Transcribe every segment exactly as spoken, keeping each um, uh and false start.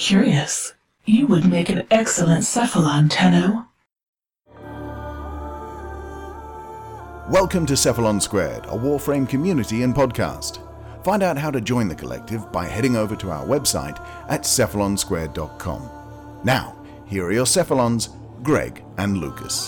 Curious. You would make an excellent Cephalon, Tenno. Welcome to Cephalon Squared, a Warframe community and podcast. Find out how to join the collective by heading over to our website at cephalon squared dot com. Now, here are your Cephalons, Greg and Lucas.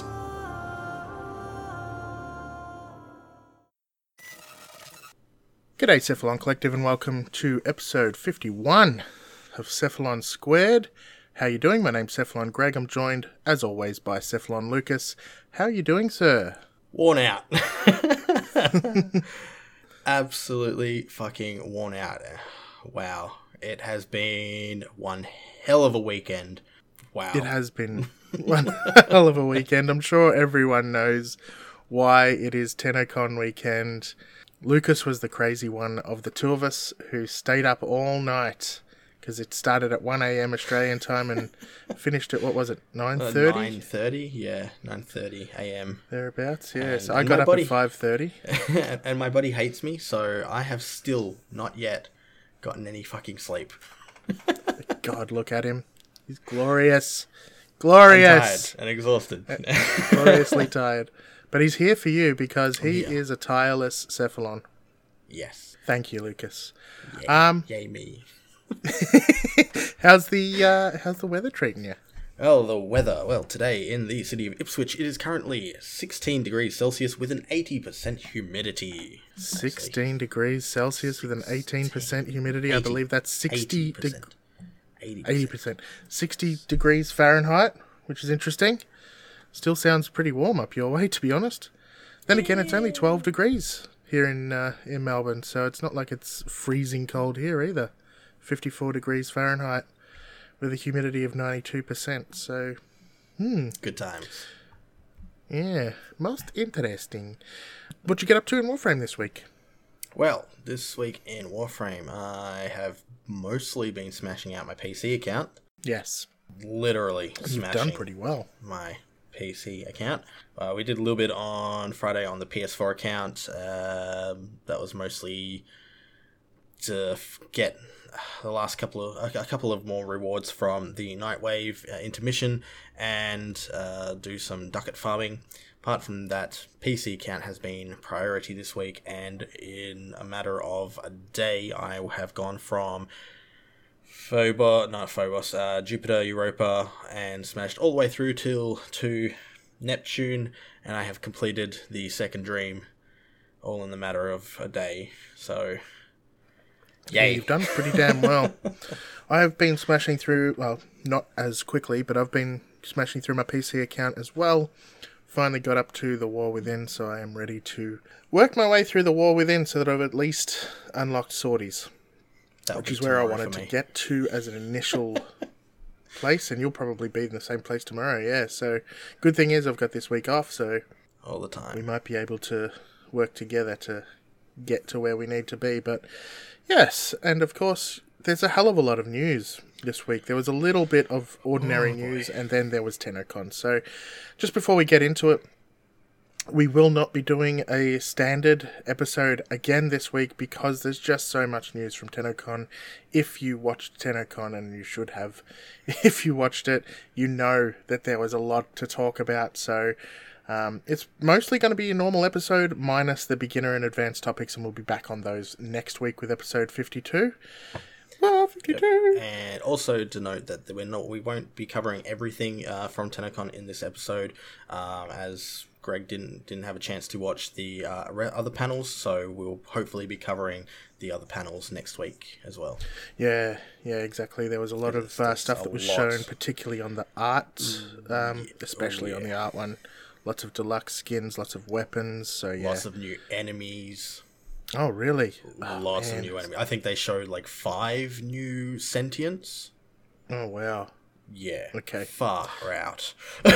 G'day Cephalon Collective and welcome to episode fifty-one of Cephalon Squared. How you doing? My name's Cephalon Greg. I'm joined, as always, by Cephalon Lucas. How are you doing, sir? Worn out. Absolutely fucking worn out. Wow. It has been one hell of a weekend. Wow. It has been one hell of a weekend. I'm sure everyone knows why it is TennoCon weekend. Lucas was the crazy one of the two of us who stayed up all night because it started at one a.m. Australian time and finished at, what was it, nine thirty? Uh, nine thirty, yeah, nine thirty a.m. Thereabouts, yeah. And, so I and got up buddy, at five thirty. And my buddy hates me, so I have still not yet gotten any fucking sleep. God, look at him. He's glorious. Glorious. And tired and exhausted. Gloriously tired. But he's here for you because he yeah. is a tireless Cephalon. Yes. Thank you, Lucas. Yay, um, yay me. how's the uh, how's the weather treating you? Well, the weather. Well, today in the city of Ipswich, it is currently sixteen degrees Celsius with an eighty percent humidity. sixteen degrees Celsius with an eighteen percent humidity. eighty, I believe that's sixty. eighty percent. eighty percent. eighty percent. sixty degrees Fahrenheit, which is interesting. Still sounds pretty warm up your way, to be honest. Then again, it's only twelve degrees here in uh, in Melbourne, so it's not like it's freezing cold here either. fifty-four degrees Fahrenheit with a humidity of ninety-two percent, so... Hmm. Good times. Yeah, most interesting. What'd you get up to in Warframe this week? Well, this week in Warframe, I have mostly been smashing out my P C account. Yes. Literally You've smashing done pretty well. my P C account. Uh, we did a little bit on Friday on the P S four account. Um, that was mostly to f- get the last couple of a, a couple of more rewards from the Nightwave uh, intermission and uh, do some ducat farming. Apart from that, P C account has been priority this week, and in a matter of a day, I have gone from Phobos, not Phobos, uh, Jupiter, Europa, and smashed all the way through till to Neptune, and I have completed the second dream, all in the matter of a day. So, yeah, yay. you've done pretty damn well. I have been smashing through, well, not as quickly, but I've been smashing through my P C account as well. Finally got up to the War Within, so I am ready to work my way through the War Within so that I've at least unlocked sorties. That'll Which be is where I tomorrow wanted for to me. get to as an initial place, and you'll probably be in the same place tomorrow, yeah. So, good thing is I've got this week off, so All the we time. might be able to work together to get to where we need to be. But, yes, and of course, there's a hell of a lot of news this week. There was a little bit of ordinary Oh, boy. news, and then there was TennoCon. So, just before we get into it, we will not be doing a standard episode again this week because there's just so much news from TennoCon. If you watched TennoCon, and you should have, if you watched it, you know that there was a lot to talk about. So um, it's mostly going to be a normal episode minus the beginner and advanced topics, and we'll be back on those next week with episode fifty-two. Well, fifty-two. And also to note that we're not, we won't be covering everything uh, from TennoCon in this episode, um, as Greg didn't didn't have a chance to watch the uh, re- other panels, so we'll hopefully be covering the other panels next week as well. Yeah, yeah, exactly. There was a lot There's- of uh, there's stuff a that was lot. shown, particularly on the art, um, yeah. especially Oh, on the yeah. art one. Lots of deluxe skins, lots of weapons. So yeah. Lots of new enemies. Oh, really? Oh, Lots man. of new enemies. I think they showed like five new sentients. Oh, wow. Yeah. Okay. Far out.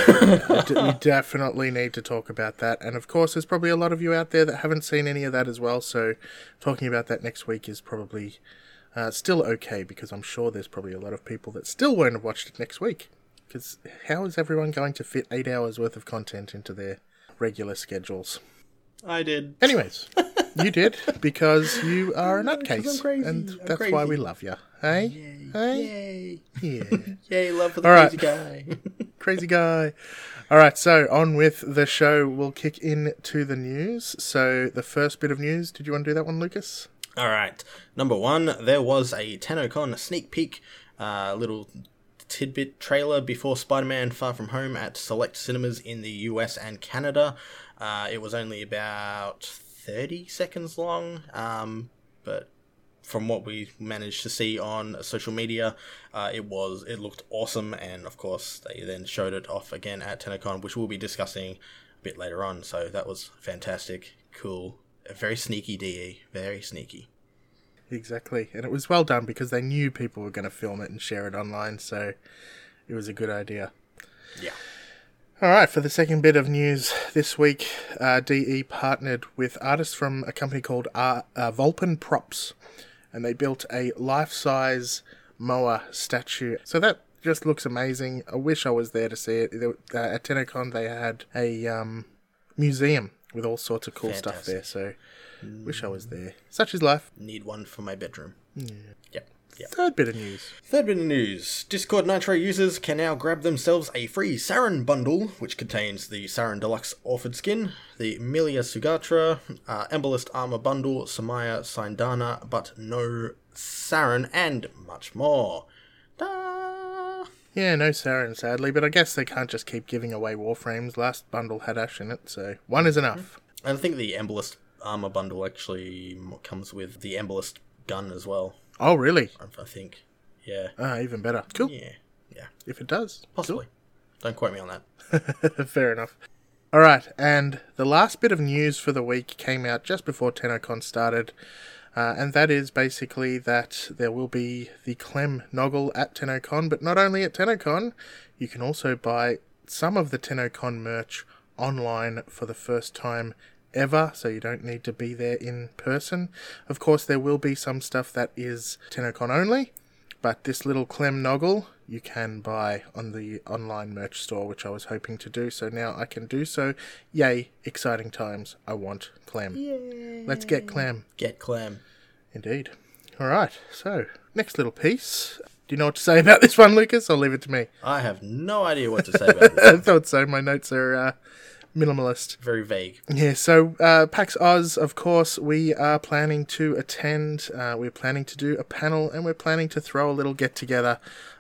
D- we definitely need to talk about that. And of course, there's probably a lot of you out there that haven't seen any of that as well. So talking about that next week is probably uh, still okay, because I'm sure there's probably a lot of people that still won't have watched it next week. Because how is everyone going to fit eight hours worth of content into their regular schedules? I did. Anyways, you did, because you are a Because I'm nutcase, crazy. and I'm that's crazy. why we love you. Hey? Yay. Hey? Yay. Yeah. Yay, love for the All right. crazy guy. Crazy guy. All right, so on with the show. We'll kick into the news. So the first bit of news, did you want to do that one, Lucas? All right. Number one, there was a TennoCon sneak peek, uh, little tidbit trailer before Spider-Man Far From Home at select cinemas in the U S and Canada. Uh, it was only about thirty seconds long, um, but from what we managed to see on social media, uh, it was it looked awesome, and of course they then showed it off again at TennoCon, which we'll be discussing a bit later on. So that was fantastic, cool, very sneaky D E, very sneaky. Exactly, and it was well done because they knew people were going to film it and share it online, so it was a good idea. Yeah. All right, for the second bit of news this week, uh, D E partnered with artists from a company called uh, uh, Volpin Props, and they built a life-size Moa statue. So that just looks amazing. I wish I was there to see it. There, uh, at TennoCon, they had a um, museum with all sorts of cool Fantastic. stuff there, so wish I was there. Such is life. Need one for my bedroom. Yeah. Yep. Yep. Third bit of news. Third bit of news. Discord Nitro users can now grab themselves a free Saren bundle, which contains the Saren Deluxe Orphan Skin, the Milia Sugatra, uh, Embolist Armor Bundle, Samaya Sindana, but no Saren, and much more. Da! Yeah, no Saren, sadly, but I guess they can't just keep giving away Warframes. Last bundle had Ash in it, so one is enough. I think the Embolist Armor Bundle actually comes with the Embolist gun as well, Oh, really? I think. Yeah. Ah, even better. Cool. Yeah. Yeah. If it does. Possibly. Don't quote me on that. Cool. Fair enough. All right, and the last bit of news for the week came out just before TennoCon started, uh, and that is basically that there will be the Clem Noggle at TennoCon, but not only at TennoCon, you can also buy some of the TennoCon merch online for the first time ever, so you don't need to be there in person. Of course, there will be some stuff that is TennoCon only, but this little Clem Noggle you can buy on the online merch store, which I was hoping to do, so now I can do so. Yay, exciting times. I want Clem. Yay. Let's get Clem. Get Clem. Indeed. Alright, so, next little piece. Do you know what to say about this one, Lucas? I'll leave it to me. I have no idea what to say about this. I thought so. My notes are uh, minimalist. Very vague. Yeah, so uh, PAX Oz, of course, we are planning to attend. Uh, we're planning to do a panel, and we're planning to throw a little get-together.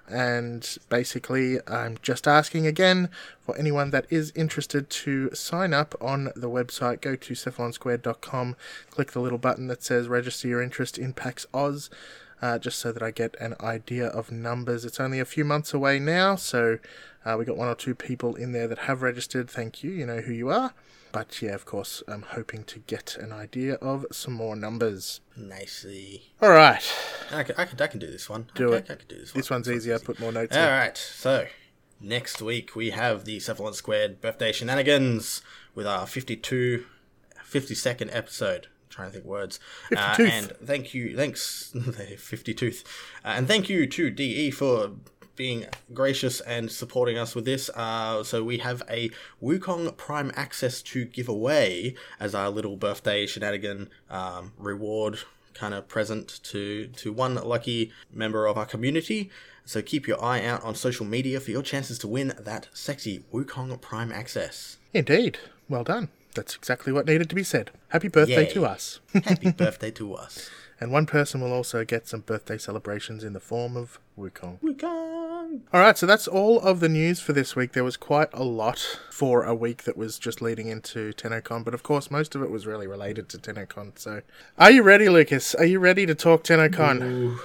And basically, I'm just asking again for anyone that is interested to sign up on the website. Go to cephalon squared dot com, click the little button that says register your interest in PAX Oz. Uh, just so that I get an idea of numbers. It's only a few months away now, so uh, we got one or two people in there that have registered. Thank you, you know who you are. But yeah, of course, I'm hoping to get an idea of some more numbers. Nicely. All right. I can, I can, I can do this one. Do I, it. I, I can do this one. This one's easier. easy. Put more notes All in. right. So next week we have the Cephalon Squared birthday shenanigans with our fifty-two, fifty-second episode. Trying to think words. Uh, and thank you, thanks, fifty-tooth. Uh, and thank you to D E for being gracious and supporting us with this. Uh, so we have a Wukong Prime Access to give away as our little birthday shenanigan um, reward kind of present to, to one lucky member of our community. So keep your eye out on social media for your chances to win that sexy Wukong Prime Access. Indeed. Well done. That's exactly what needed to be said. Happy birthday Yay. to us. Happy birthday to us. And one person will also get some birthday celebrations in the form of Wukong. Wukong! Alright, so that's all of the news for this week. There was quite a lot for a week that was just leading into TennoCon, but of course most of it was really related to TennoCon. So, are you ready, Lucas? Are you ready to talk TennoCon? Ooh.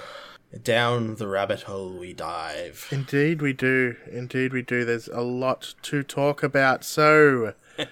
Down the rabbit hole we dive. Indeed we do. Indeed we do. There's a lot to talk about. So,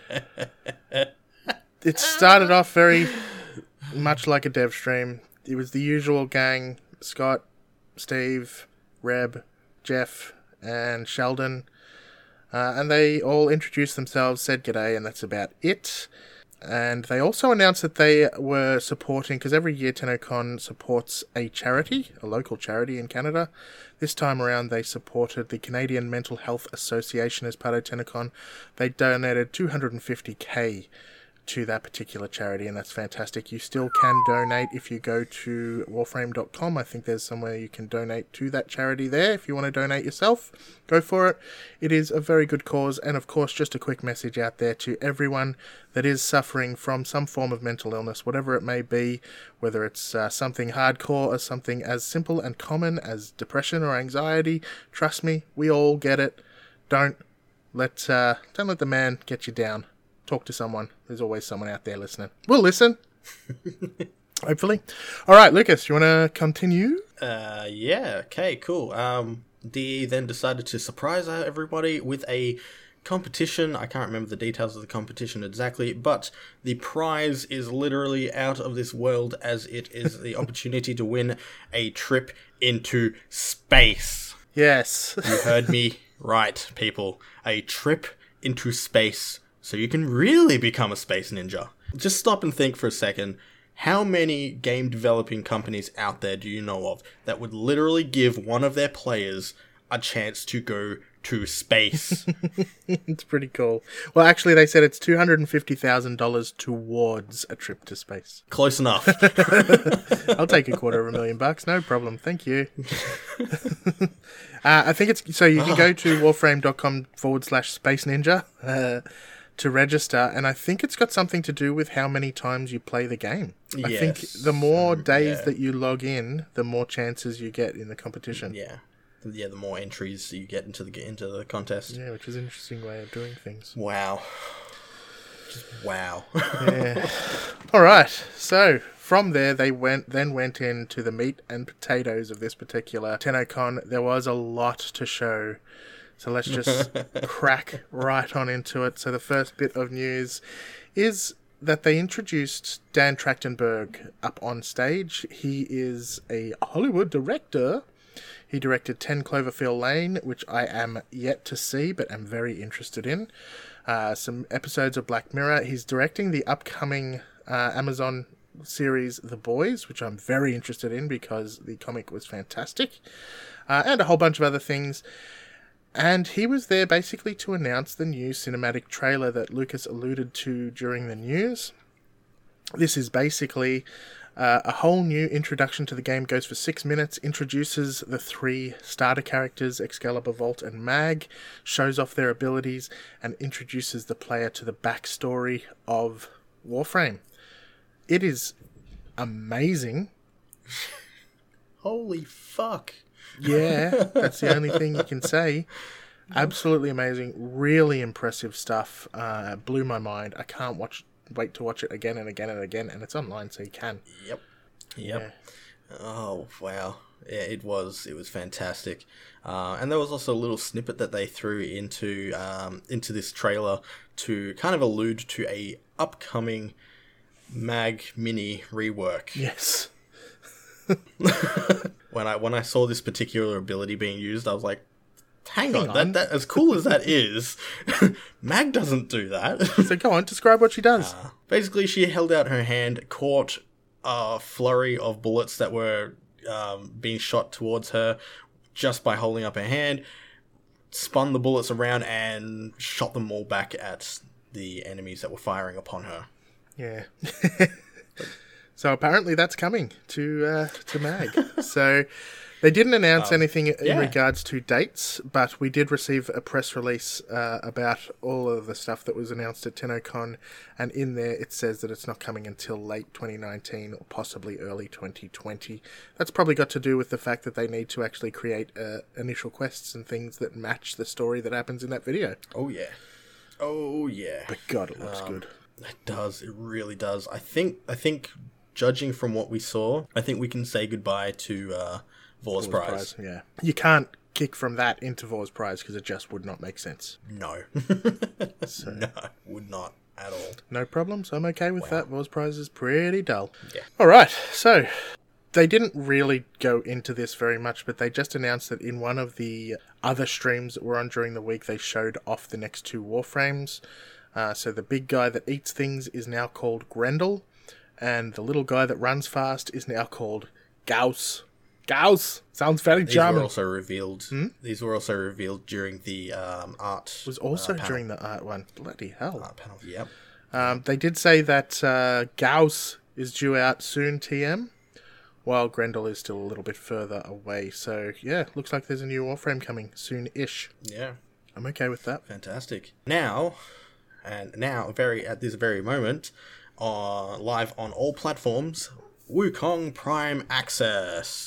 it started off very much like a dev stream. It was the usual gang: Scott, Steve, Reb, Jeff, and Sheldon. Uh, and they all introduced themselves, said g'day, and that's about it. And they also announced that they were supporting, because every year TennoCon supports a charity, a local charity in Canada. This time around they supported the Canadian Mental Health Association as part of TennoCon. They donated two hundred fifty thousand to that particular charity, and that's fantastic. You still can donate if you go to warframe dot com. I think there's somewhere you can donate to that charity there. If you want to donate yourself, go for it. It is a very good cause, and of course, just a quick message out there to everyone that is suffering from some form of mental illness, whatever it may be, whether it's uh, something hardcore or something as simple and common as depression or anxiety. Trust me, we all get it. Don't let uh, don't let the man get you down. Talk to someone. There's always someone out there listening. We'll listen. Hopefully. All right, Lucas, you want to continue? Uh, yeah. Okay, cool. Um, D E then decided to surprise everybody with a competition. I can't remember the details of the competition exactly, but the prize is literally out of this world, as it is the opportunity to win a trip into space. Yes. You heard me right, people. A trip into space. So you can really become a space ninja. Just stop and think for a second. How many game developing companies out there do you know of that would literally give one of their players a chance to go to space? It's pretty cool. Well, actually, they said it's two hundred fifty thousand dollars towards a trip to space. Close enough. I'll take a quarter of a million bucks. No problem. Thank you. uh, I think it's... So you can go to warframe.com forward slash space ninja. Uh, to register, and I think it's got something to do with how many times you play the game. I Yes. think the more days Yeah. that you log in, the more chances you get in the competition. Yeah. Yeah, the more entries you get into the into the contest. Yeah, which is an interesting way of doing things. Wow. Just wow. Yeah. All right. So from there, they went then went into the meat and potatoes of this particular TennoCon. There was a lot to show. So let's just crack right on into it. So the first bit of news is that they introduced Dan Trachtenberg up on stage. He is a Hollywood director. He directed ten Cloverfield Lane, which I am yet to see, but am very interested in. Uh, some episodes of Black Mirror. He's directing the upcoming uh, Amazon series The Boys, which I'm very interested in because the comic was fantastic. Uh, and a whole bunch of other things. And he was there basically to announce the new cinematic trailer that Lucas alluded to during the news. This is basically uh, a whole new introduction to the game, goes for six minutes, introduces the three starter characters, Excalibur, Volt, and Mag, shows off their abilities, and introduces the player to the backstory of Warframe. It is amazing. Holy fuck. Yeah, that's the only thing you can say. Absolutely amazing, really impressive stuff. Uh, blew my mind. I can't watch, wait to watch it again and again and again, and it's online, so you can. Yep. Yep. Yeah. Oh wow. Yeah, it was. It was fantastic. Uh, and there was also a little snippet that they threw into um, into this trailer to kind of allude to a upcoming Mag Mini rework. Yes. When I when I saw this particular ability being used, I was like, hang, Hang on, on. That, that as cool as that is, Mag doesn't do that. So go on, describe what she does. Uh, basically, she held out her hand, caught a flurry of bullets that were um, being shot towards her just by holding up her hand, spun the bullets around and shot them all back at the enemies that were firing upon her. Yeah. So apparently that's coming to uh, to Mag. So they didn't announce Um, anything in yeah. regards to dates, but we did receive a press release uh, about all of the stuff that was announced at TennoCon, and in there it says that it's not coming until late twenty nineteen or possibly early twenty twenty. That's probably got to do with the fact that they need to actually create uh, initial quests and things that match the story that happens in that video. Oh yeah, oh yeah. But God, it looks Um, good. It does. It really does. I think. I think. Judging from what we saw, I think we can say goodbye to uh, Vor's Vor's Prize. Yeah. You can't kick from that into Vor's Prize because it just would not make sense. No. So, No, would not at all. no problems. I'm okay with Wow. that. Vor's Prize is pretty dull. Yeah. All right. So they didn't really go into this very much, but they just announced that in one of the other streams that were on during the week, they showed off the next two Warframes. Uh, so the big guy that eats things is now called Grendel, and the little guy that runs fast is now called Gauss. Gauss! Sounds very These German. were also revealed. Hmm? These were also revealed during the um, art. Was also uh, panel. during the art one. Bloody hell. Art panel. Yep. Um, they did say that uh, Gauss is due out soon, T M, while Grendel is still a little bit further away. So, yeah, looks like there's a new Warframe coming soon-ish. Yeah. I'm okay with that. Fantastic. Now, and now, very at this very moment, uh, live on all platforms, Wukong Prime Access.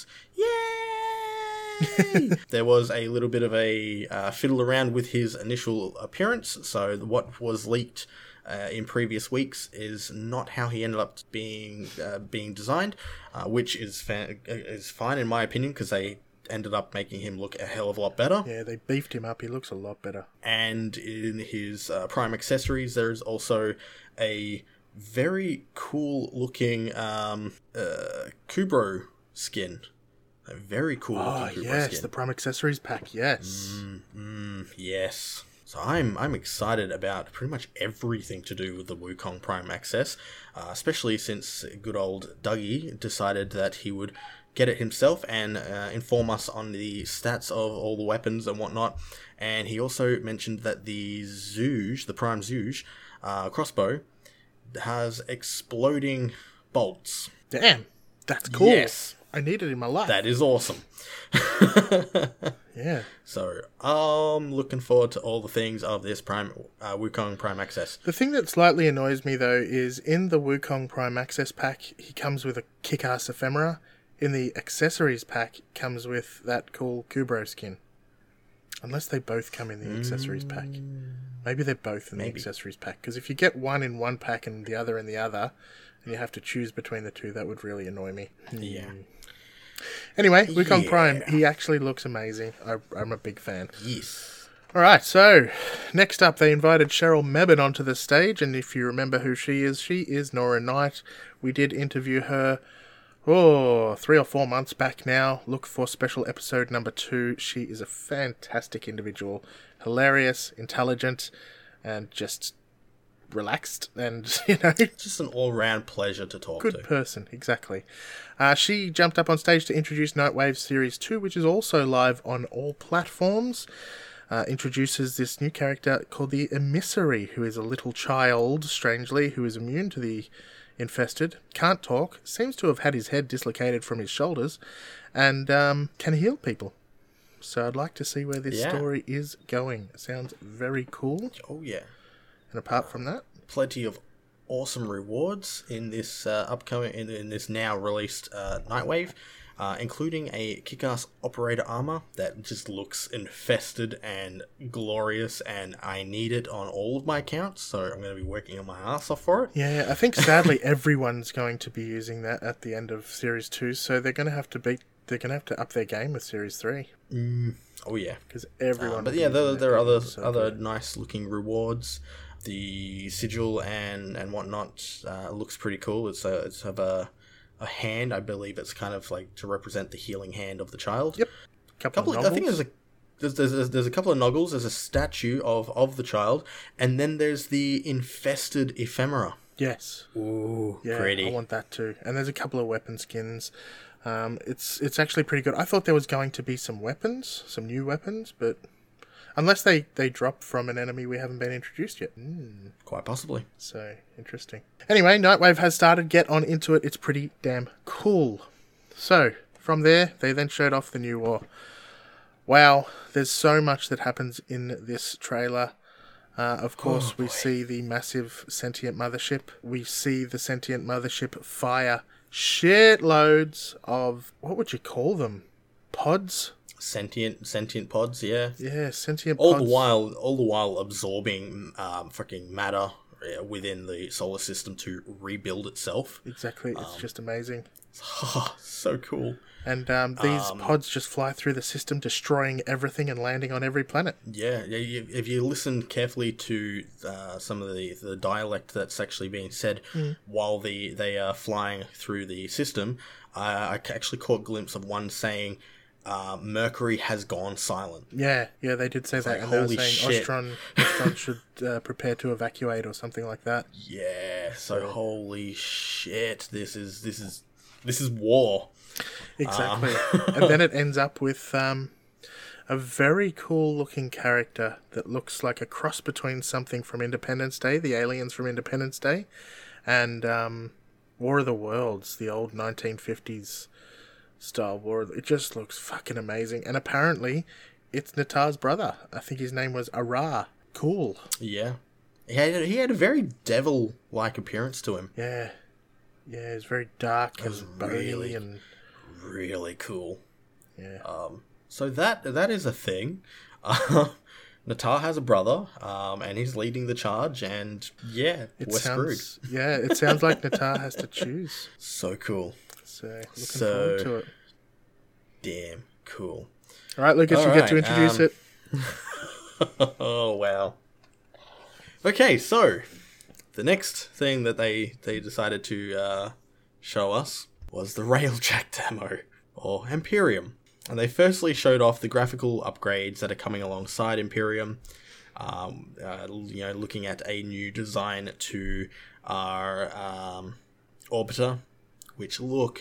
Yay! There was a little bit of a uh, fiddle around with his initial appearance, so what was leaked uh, in previous weeks is not how he ended up being uh, being designed, uh, which is fa- is fine in my opinion, because they ended up making him look a hell of a lot better. Yeah, they beefed him up. He looks a lot better. And in his uh, Prime accessories, there's also a very cool looking um, uh, Kubro skin. A very cool Oh, looking Kubro yes, skin. the Prime Accessories pack, yes. Mm, mm, yes. So I'm I'm excited about pretty much everything to do with the Wukong Prime Access, uh, especially since good old Dougie decided that he would get it himself and uh, inform us on the stats of all the weapons and whatnot. And he also mentioned that the Zouge, the Prime Zouge uh, crossbow, has exploding bolts. Damn, that's cool. Yes. I need it in my life. That is awesome. Yeah. So I'm looking forward to all the things of this Prime uh, Wukong Prime Access. The thing that slightly annoys me, though, is in the Wukong Prime Access pack, he comes with a kick-ass ephemera. In the accessories pack, comes with that cool Kubro skin. Unless they both come in the mm. accessories pack. Maybe they're both in Maybe. the accessories pack. Because if you get one in one pack and the other in the other, and you have to choose between the two, that would really annoy me. Yeah. Mm. Anyway, Wukong Yeah. Prime, he actually looks amazing. I, I'm a big fan. Yes. Alright, so, next up they invited Cheryl Mebane onto the stage, and if you remember who she is, she is Nora Knight. We did interview her, oh, three or four months back now. Look for special episode number two. She is a fantastic individual. Hilarious, intelligent, and just relaxed, and, you know... Just an all-round pleasure to talk Good to. person, exactly. Uh, she jumped up on stage to introduce Nightwave Series two, which is also live on all platforms. Uh, introduces this new character called the Emissary, who is a little child, strangely, who is immune to the infested, can't talk, seems to have had his head dislocated from his shoulders, and um, can heal people. So I'd like to see where this Yeah. story is going. It sounds very cool. Oh, yeah. And apart from that, Plenty of awesome rewards in this uh, upcoming, in, in this now released uh, Nightwave, uh, including a kick-ass operator armor that just looks infested and glorious, and I need it on all of my accounts, so I'm going to be working on my ass off for it. yeah, I think sadly everyone's going to be using that at the end of Series two, so they're going to have to beat, they're going to have to up their game with Series three. Mm, oh yeah. Because everyone... Um, but will be yeah, using there, that there are game, other so other good. nice looking rewards. The sigil and and whatnot uh, looks pretty cool. It's a it's have a a hand, I believe. It's kind of like to represent the healing hand of the child. Yep. Couple, Couple. of Of, I think novels. there's a there's, there's there's a couple of noggles. There's a statue of of the child, and then there's the infested ephemera. Yes. Ooh, Yeah, pretty. I want that too. And there's a couple of weapon skins. Um, it's it's actually pretty good. I thought there was going to be some weapons, some new weapons, but unless they, they drop from an enemy we haven't been introduced yet. Mm, Quite possibly. so, interesting. Anyway, Nightwave has started. Get on into it. It's pretty damn cool. So, from there, they then showed off the new war. Wow, there's so much that happens in this trailer. Uh, of course, Oh, we boy. see the massive sentient mothership. We see the sentient mothership fire shitloads of, what would you call them? Pods? Sentient sentient pods. Yeah. Yeah, sentient All pods. the while, all the while absorbing um, freaking matter uh, within the solar system to rebuild itself. Exactly, it's Um, just amazing. So cool. And um, these um, pods just fly through the system, destroying everything and landing on every planet. Yeah, yeah. You, if you listen carefully to uh, some of the, the dialect that's actually being said while the they are flying through the system, uh, I actually caught a glimpse of one saying, uh, "Mercury has gone silent." Yeah, yeah, they did say that. like, and they were holy saying shit. Ostron, Ostron should uh, prepare to evacuate or something like that. Yeah. So holy shit! This is this is this is war. Exactly. And then it ends up with um, a very cool looking character that looks like a cross between something from Independence Day, the aliens from Independence Day, and um, War of the Worlds, the old nineteen fifties style war. It just looks fucking amazing. And apparently, it's Natah's brother. I think his name was Ara. Cool. Yeah. He had, he had a very devil-like appearance to him. Yeah. Yeah, it's very dark and bony really, and... really cool. Yeah. Um, so that that is a thing. Uh, Natah has a brother, um, and he's leading the charge, and yeah, It we're sounds, screwed. Yeah, it sounds like Natah has to choose. So cool. So, looking So- forward to it. Damn cool. All right, Lucas, All you get to right, introduce um, it. Oh, wow. Okay, so the next thing that they, they decided to uh, show us was the Railjack demo, or Imperium. And they firstly showed off the graphical upgrades that are coming alongside Imperium. Um, uh, you know, looking at a new design to our um, Orbiter, which look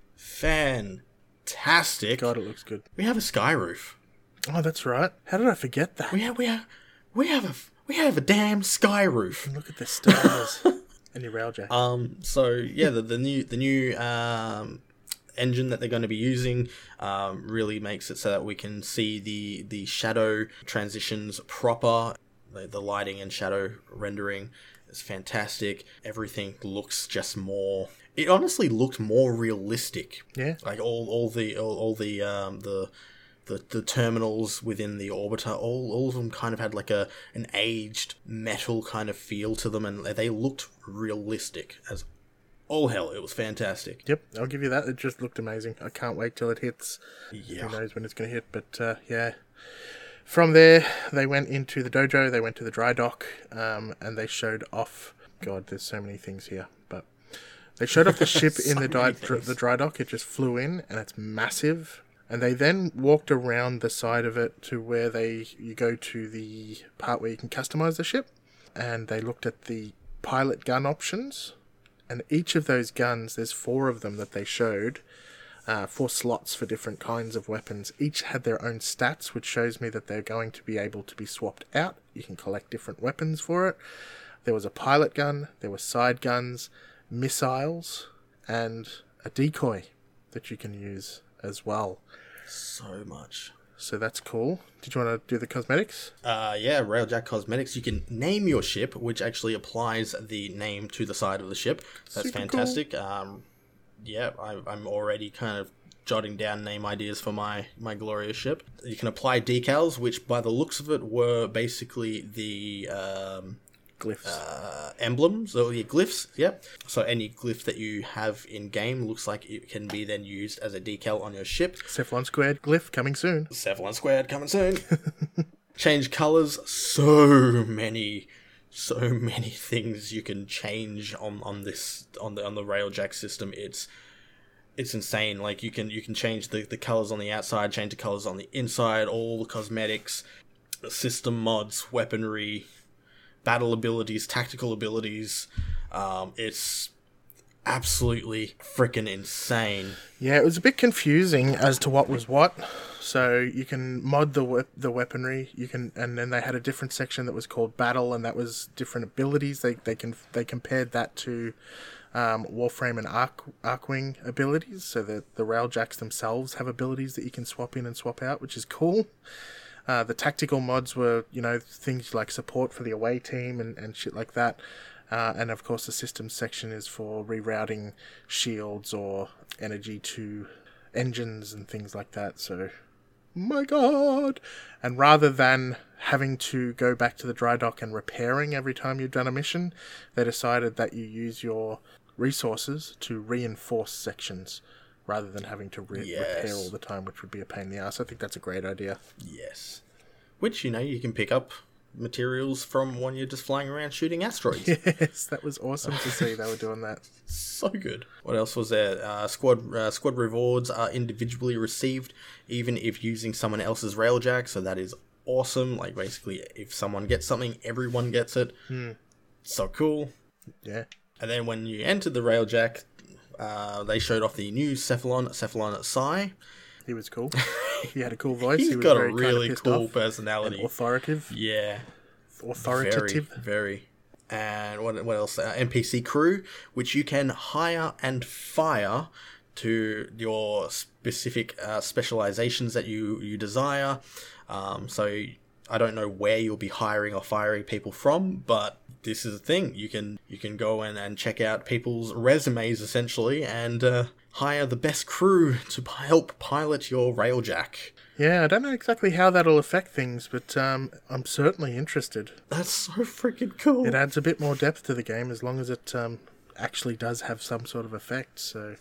fantastic. God, it looks good. We have a sky roof. Oh, that's right. How did I forget that? We have we have we have a we have a damn sky roof. Look at the stars. And your railjack. Um. So yeah, the the new the new um engine that they're going to be using um really makes it so that we can see the the shadow transitions proper. The, the lighting and shadow rendering is fantastic. Everything looks just more. It honestly looked more realistic. Yeah. Like all all the all, all the um the. The, the terminals within the orbiter, all, all of them kind of had like a an aged metal kind of feel to them, and they looked realistic as all hell. It was fantastic. Yep, I'll give you that. It just looked amazing. I can't wait till it hits. Yeah. Who knows when it's going to hit, but uh, yeah. From there, they went into the dojo, they went to the dry dock, um, and they showed off... God, there's so many things here, but... They showed off the ship So in the dry, many dr- things. the dry dock. It just flew in, and it's massive. And they then walked around the side of it to where they you go to the part where you can customize the ship. And they looked at the pilot gun options. And each of those guns, there's four of them that they showed. Uh, four slots for different kinds of weapons. Each had their own stats, which shows me that they're going to be able to be swapped out. You can collect different weapons for it. There was a pilot gun, there were side guns, missiles, and a decoy that you can use as well. So much. So that's cool. Did you want to do the cosmetics? Uh, yeah, Railjack Cosmetics. You can name your ship, which actually applies the name to the side of the ship. That's Super fantastic. Um, yeah, I, I'm already kind of jotting down name ideas for my, my glorious ship. You can apply decals, which by the looks of it were basically the um, Glyphs. uh, emblems, or the glyphs, yep. So any glyph that you have in game looks like it can be then used as a decal on your ship. Cephalon Squared glyph coming soon. Cephalon Squared coming soon. Change colours. So many, so many things you can change on, on this on the on the Railjack system. It's it's insane. Like you can you can change the, the colours on the outside, change the colours on the inside, all the cosmetics, system mods, weaponry, battle abilities, tactical abilities. Um, it's absolutely freaking insane. Yeah, it was a bit confusing as to what was what. So you can mod the we- the weaponry. You can, and then they had a different section that was called battle, and that was different abilities. They they can they compared that to um, Warframe and Arc Arcwing abilities. So that the Railjacks themselves have abilities that you can swap in and swap out, which is cool. Uh, the tactical mods were, you know, things like support for the away team and, and shit like that. Uh, and of course the systems section is for rerouting shields or energy to engines and things like that. So, my god! And rather than having to go back to the dry dock and repairing every time you've done a mission, they decided that you use your resources to reinforce sections rather than having to re- Yes. repair all the time, which would be a pain in the ass. I think that's a great idea. Yes. Which, you know, you can pick up materials from when you're just flying around shooting asteroids. Yes, that was awesome to see they were doing that. So good. What else was there? Uh, squad uh, squad rewards are individually received, even if using someone else's Railjack, so that is awesome. Like, basically, if someone gets something, everyone gets it. Hmm. So cool. Yeah. And then when you entered the Railjack, uh, they showed off the new Cephalon, Cephalon Psi. He was cool. He had a cool voice. He's he was got a very really kind of cool off personality. and authoritative. Yeah. Authoritative. Very, very. And what, what else? Uh, N P C crew, which you can hire and fire to your specific uh, specializations that you, you desire. Um, so I don't know where you'll be hiring or firing people from, but this is a thing. You can you can go in and check out people's resumes, essentially, and uh, hire the best crew to p- help pilot your Railjack. Yeah, I don't know exactly how that'll affect things, but um, I'm certainly interested. That's so freaking cool. It adds a bit more depth to the game as long as it um, actually does have some sort of effect, so...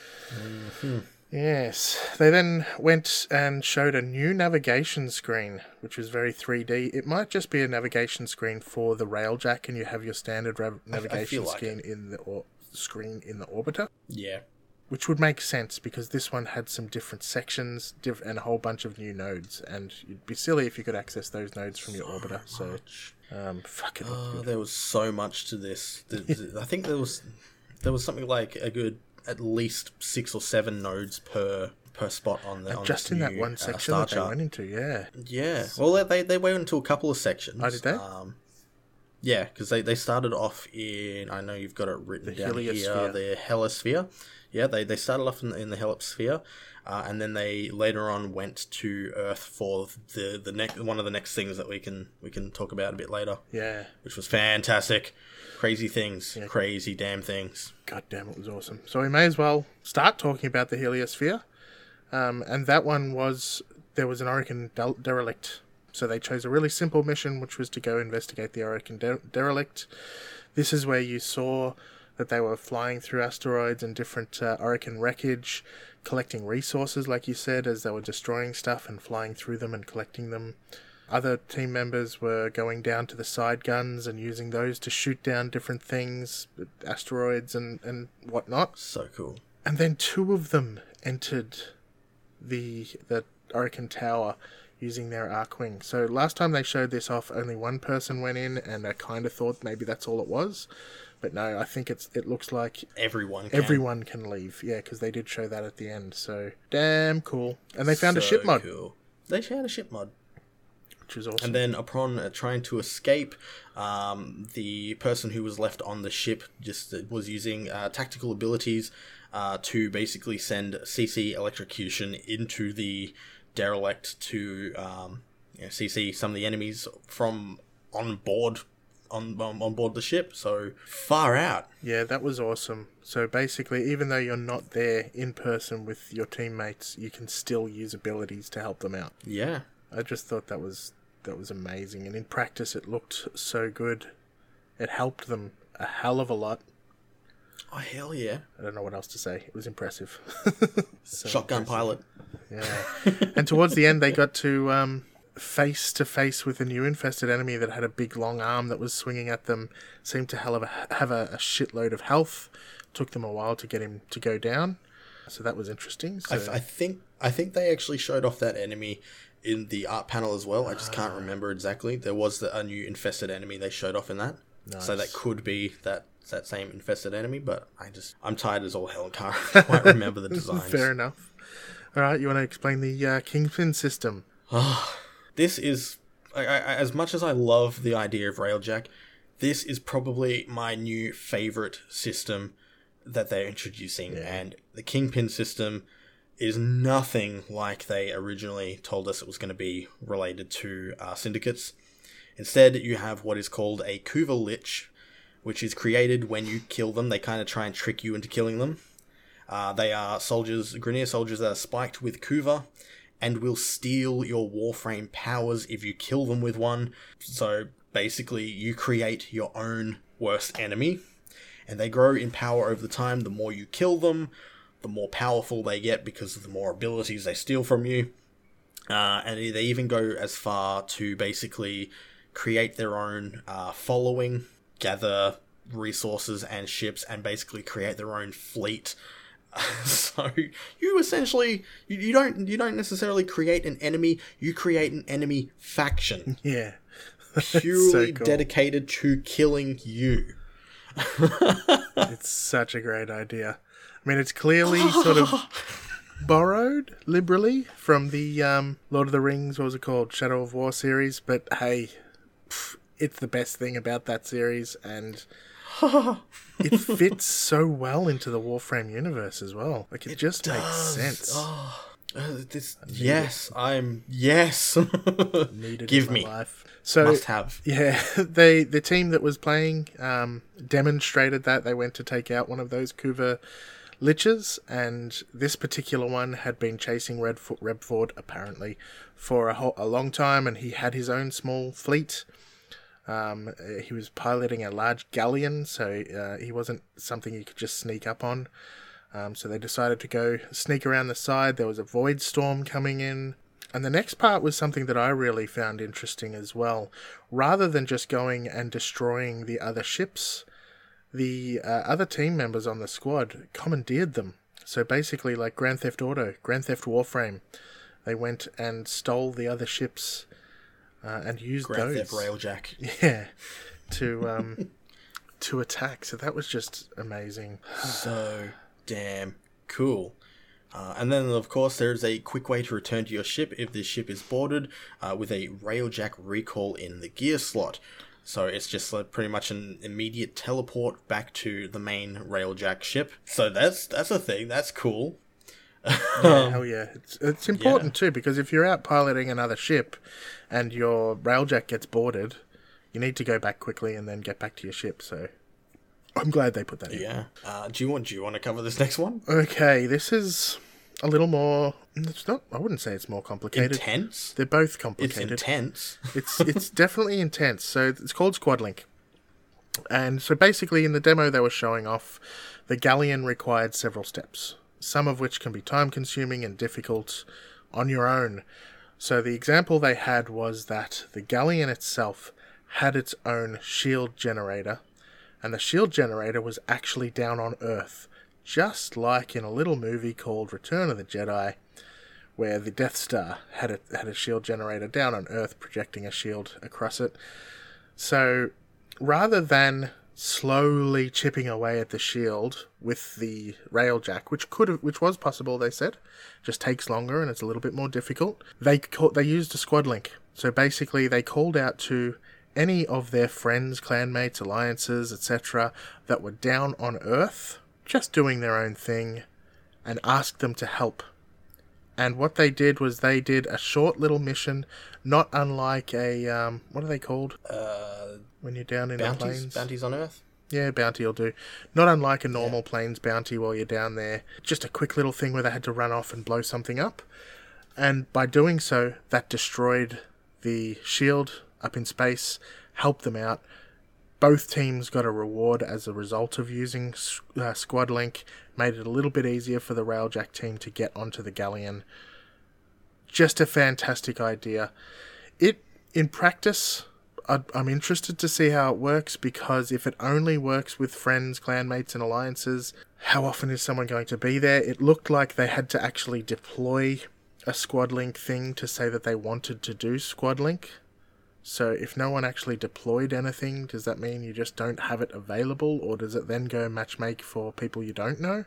Mm-hmm. Yes. They then went and showed a new navigation screen, which was very three D. It might just be a navigation screen for the Railjack, and you have your standard ra- navigation like screen in the or- screen in the Orbiter. Yeah. Which would make sense, because this one had some different sections diff- and a whole bunch of new nodes, and it'd be silly if you could access those nodes from your Orbiter, so... Um, fucking Oh, there was so much to this. The, the, I think there was there was something like a good at least six or seven nodes per per spot on the on just this in that new, one uh, section star that they chart. went into, yeah. Yeah, well, they they went into a couple of sections. Oh, did they? Um, yeah, because they, they started off in, I know you've got it written The down here, heliosphere. the helisphere. Yeah, they, they started off in the, in the heliosphere, uh, and then they later on went to Earth for the the next one of the next things that we can we can talk about a bit later. Yeah. Which was fantastic. Crazy things. Yeah. Crazy damn things. God damn, it was awesome. So we may as well start talking about the heliosphere. Um, and that one was, there was an Orokin del- derelict. So they chose a really simple mission, which was to go investigate the Orokin de- derelict. This is where you saw that they were flying through asteroids and different uh, Orokin wreckage, collecting resources, like you said, as they were destroying stuff and flying through them and collecting them. Other team members were going down to the side guns and using those to shoot down different things, asteroids and, and whatnot. So cool. And then two of them entered the the Orokin Tower using their Arcwing. So last time they showed this off, only one person went in, and I kind of thought maybe that's all it was. But no, I think it's it looks like Everyone can. everyone can leave. Yeah, because they did show that at the end. So damn cool. And they found a So ship mod, Cool. They found a ship mod. which was awesome. And then upon uh, trying to escape, um, the person who was left on the ship just uh, was using uh, tactical abilities uh, to basically send C C electrocution into the derelict to um, you know, C C some of the enemies from on board on, on on board the ship. So far out. Yeah, that was awesome. So basically, even though you're not there in person with your teammates, you can still use abilities to help them out. Yeah. I just thought that was that was amazing, and in practice, it looked so good. It helped them a hell of a lot. Oh hell yeah! I don't know what else to say. It was impressive. So Shotgun impressive. pilot. Yeah. And towards the end, they got to um, face to face with a new infested enemy that had a big long arm that was swinging at them. Seemed to have a, have a, a shitload of health. Took them a while to get him to go down. So that was interesting. So... I, I think I think they actually showed off that enemy in the art panel as well. I just can't remember exactly. There was the, a new infested enemy they showed off in that. Nice. So that could be that that same infested enemy, but I just I'm tired as all hell and can't quite remember the designs. Fair enough. All right, you want to explain the uh, Kingpin system? This is I, I, as much as I love the idea of Railjack, this is probably my new favorite system that they're introducing, Yeah. and the Kingpin system is nothing like they originally told us it was going to be related to uh, syndicates. Instead, you have what is called a Kuva Lich, which is created when you kill them. They kind of try and trick you into killing them. Uh, they are soldiers, Grineer soldiers that are spiked with Kuva, and will steal your Warframe powers if you kill them with one. So basically, you create your own worst enemy, and they grow in power over the time. The more you kill them, the more powerful they get because of the more abilities they steal from you. Uh, and they even go as far to basically create their own uh, following, gather resources and ships, and basically create their own fleet. So you essentially you, you don't you don't necessarily create an enemy, you create an enemy faction Yeah. purely So cool. dedicated to killing you. It's such a great idea. I mean, it's clearly sort of... borrowed liberally from the um, Lord of the Rings, what was it called, Shadow of War series, but hey, pff, it's the best thing about that series, and it fits so well into the Warframe universe as well. Like, it, it just does. makes sense. Oh, uh, this, yes, it. I'm... Yes. Needed Give in my me. life. So, must have. Yeah, they the team that was playing um, demonstrated that. They went to take out one of those Kuva liches, and this particular one had been chasing Redf- Redford, apparently, for a, whole, a long time, and he had his own small fleet. Um, he was piloting a large galleon, so uh, he wasn't something you could just sneak up on. Um, so they decided to go sneak around the side. There was a void storm coming in. And the next part was something that I really found interesting as well. Rather than just going and destroying the other ships, the uh, other team members on the squad commandeered them. So basically, like Grand Theft Auto, Grand Theft Warframe, they went and stole the other ships uh, and used Grand those. Theft Railjack. Yeah, to um, to attack. So that was just amazing. So damn cool. Uh, and then, of course, there's a quick way to return to your ship if the ship is boarded uh, with a Railjack recall in the gear slot. So it's just like pretty much an immediate teleport back to the main Railjack ship. So that's that's a thing. That's cool. Yeah, hell yeah. It's, it's important, yeah. too, because if you're out piloting another ship and your Railjack gets boarded, you need to go back quickly and then get back to your ship, so... I'm glad they put that in. Yeah. Uh, do you want do you want to cover this next one? Okay, this is a little more... It's not. I wouldn't say it's more complicated. Intense? They're both complicated. It's intense. it's it's definitely intense. So it's called Squadlink. And so basically in the demo they were showing off, the galleon required several steps, some of which can be time-consuming and difficult on your own. So the example they had was that the galleon itself had its own shield generator, and the shield generator was actually down on Earth, just like in a little movie called Return of the Jedi, where the Death Star had a, had a shield generator down on Earth, projecting a shield across it. So, rather than slowly chipping away at the shield with the Railjack, which could have, which was possible, they said, just takes longer and it's a little bit more difficult, they call, they used a Squadlink. So basically, they called out to any of their friends, clanmates, alliances, et cetera, that were down on Earth, just doing their own thing, and asked them to help. And what they did was they did a short little mission, not unlike a, um, what are they called? Uh, when you're down in bounties? the plains? Bounties on Earth? Yeah, bounty will do. Not unlike a normal yeah. plains bounty while you're down there. Just a quick little thing where they had to run off and blow something up. And by doing so, that destroyed the shield up in space, helped them out. Both teams got a reward as a result of using uh, Squadlink, made it a little bit easier for the Railjack team to get onto the galleon. Just a fantastic idea. It, in practice, I'd, I'm interested to see how it works, because if it only works with friends, clanmates, and alliances, how often is someone going to be there? It looked like they had to actually deploy a Squadlink thing to say that they wanted to do Squadlink. So if no one actually deployed anything, does that mean you just don't have it available, or does it then go matchmake for people you don't know?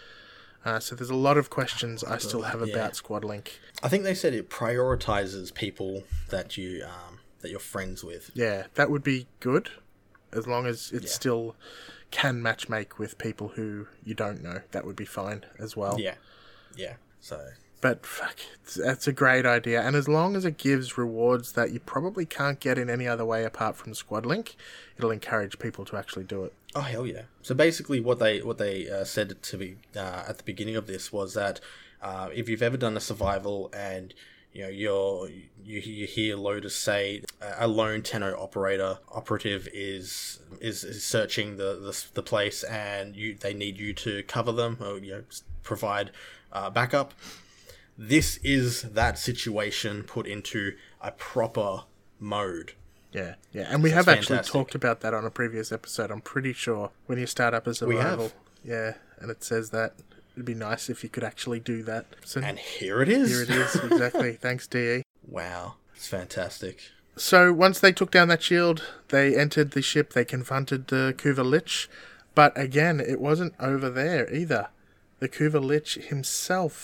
Uh, so there's a lot of questions I still have yeah. about Squadlink. I think they said it prioritizes people that you um, that you're friends with. Yeah, that would be good, as long as it yeah. still can matchmake with people who you don't know. That would be fine as well. Yeah, yeah. So. But fuck, that's a great idea. And as long as it gives rewards that you probably can't get in any other way apart from Squadlink, it'll encourage people to actually do it. Oh hell yeah! So basically, what they what they uh, said to me uh, at the beginning of this was that uh, if you've ever done a survival and you know you're you, you hear Lotus say a lone Tenno operator operative is is, is searching the, the the place and you they need you to cover them or you know provide uh, backup. This is that situation put into a proper mode. Yeah, yeah, and we so have actually fantastic. talked about that on a previous episode, I'm pretty sure, when you start up as a survival. Yeah, and it says that. It'd be nice if you could actually do that. So and here it is. Here it is, exactly. Thanks, D E. Wow, it's fantastic. So once they took down that shield, they entered the ship, they confronted the Kuva Lich, but again, it wasn't over there either. The Kuva Lich himself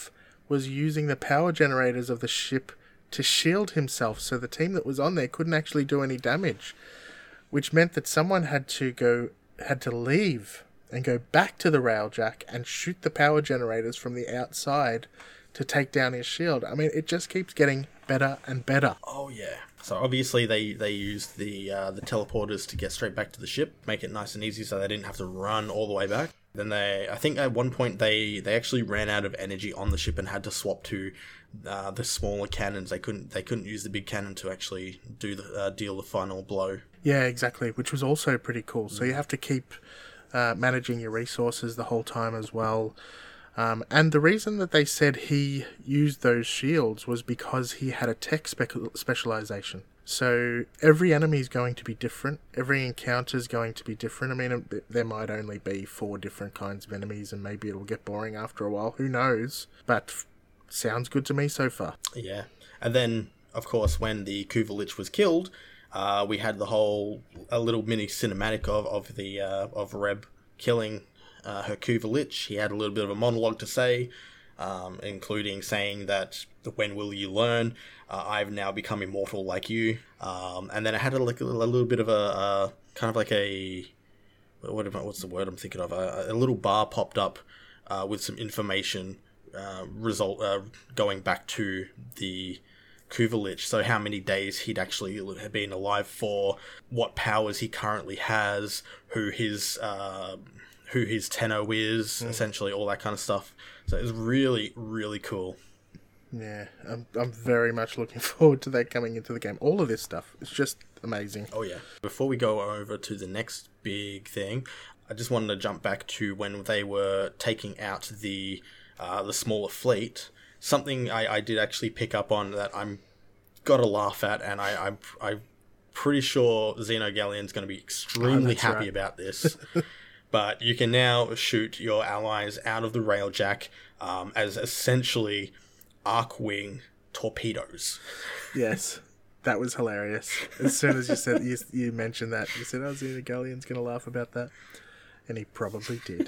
was using the power generators of the ship to shield himself, so the team that was on there couldn't actually do any damage, which meant that someone had to go had to leave and go back to the railjack and shoot the power generators from the outside to take down his shield. I mean, it just keeps getting better and better. Oh yeah. So obviously they they used the uh, the teleporters to get straight back to the ship, make it nice and easy, so they didn't have to run all the way back. Then they, I think at one point they they actually ran out of energy on the ship and had to swap to uh, the smaller cannons. They couldn't they couldn't use the big cannon to actually do the uh, deal the final blow. Yeah, exactly, which was also pretty cool. So you have to keep uh, managing your resources the whole time as well. Um, and the reason that they said he used those shields was because he had a tech spe- specialization. So every enemy is going to be different. Every encounter is going to be different. I mean, there might only be four different kinds of enemies, and maybe it'll get boring after a while. Who knows? But f- sounds good to me so far. Yeah. And then, of course, when the Kuva Lich was killed, uh, we had the whole, a little mini cinematic of, of the, uh, of Reb killing Uh, her Kuva Lich. He had a little bit of a monologue to say, um, including saying that, when will you learn? Uh, I've now become immortal like you. Um, and then it had a, like, a, a little bit of a, uh, kind of like a, what am I, what's the word I'm thinking of? A, a little bar popped up uh, with some information uh, result uh, going back to the Kuva Lich. So how many days he'd actually been alive for, what powers he currently has, who his... Uh, who his Tenno is, mm. essentially all that kind of stuff. So it was really, really cool. Yeah, I'm I'm very much looking forward to that coming into the game. All of this stuff is just amazing. Oh yeah. Before we go over to the next big thing, I just wanted to jump back to when they were taking out the uh, the smaller fleet. Something I, I did actually pick up on that I'm got to laugh at, and I I'm I'm pretty sure Xenogalleon's going to be extremely oh, happy right. about this. But you can now shoot your allies out of the railjack um, as essentially Archwing torpedoes. Yes, that was hilarious. As soon as you said you, you mentioned that, you said, "Oh, Xenogalleon's going to laugh about that," and he probably did.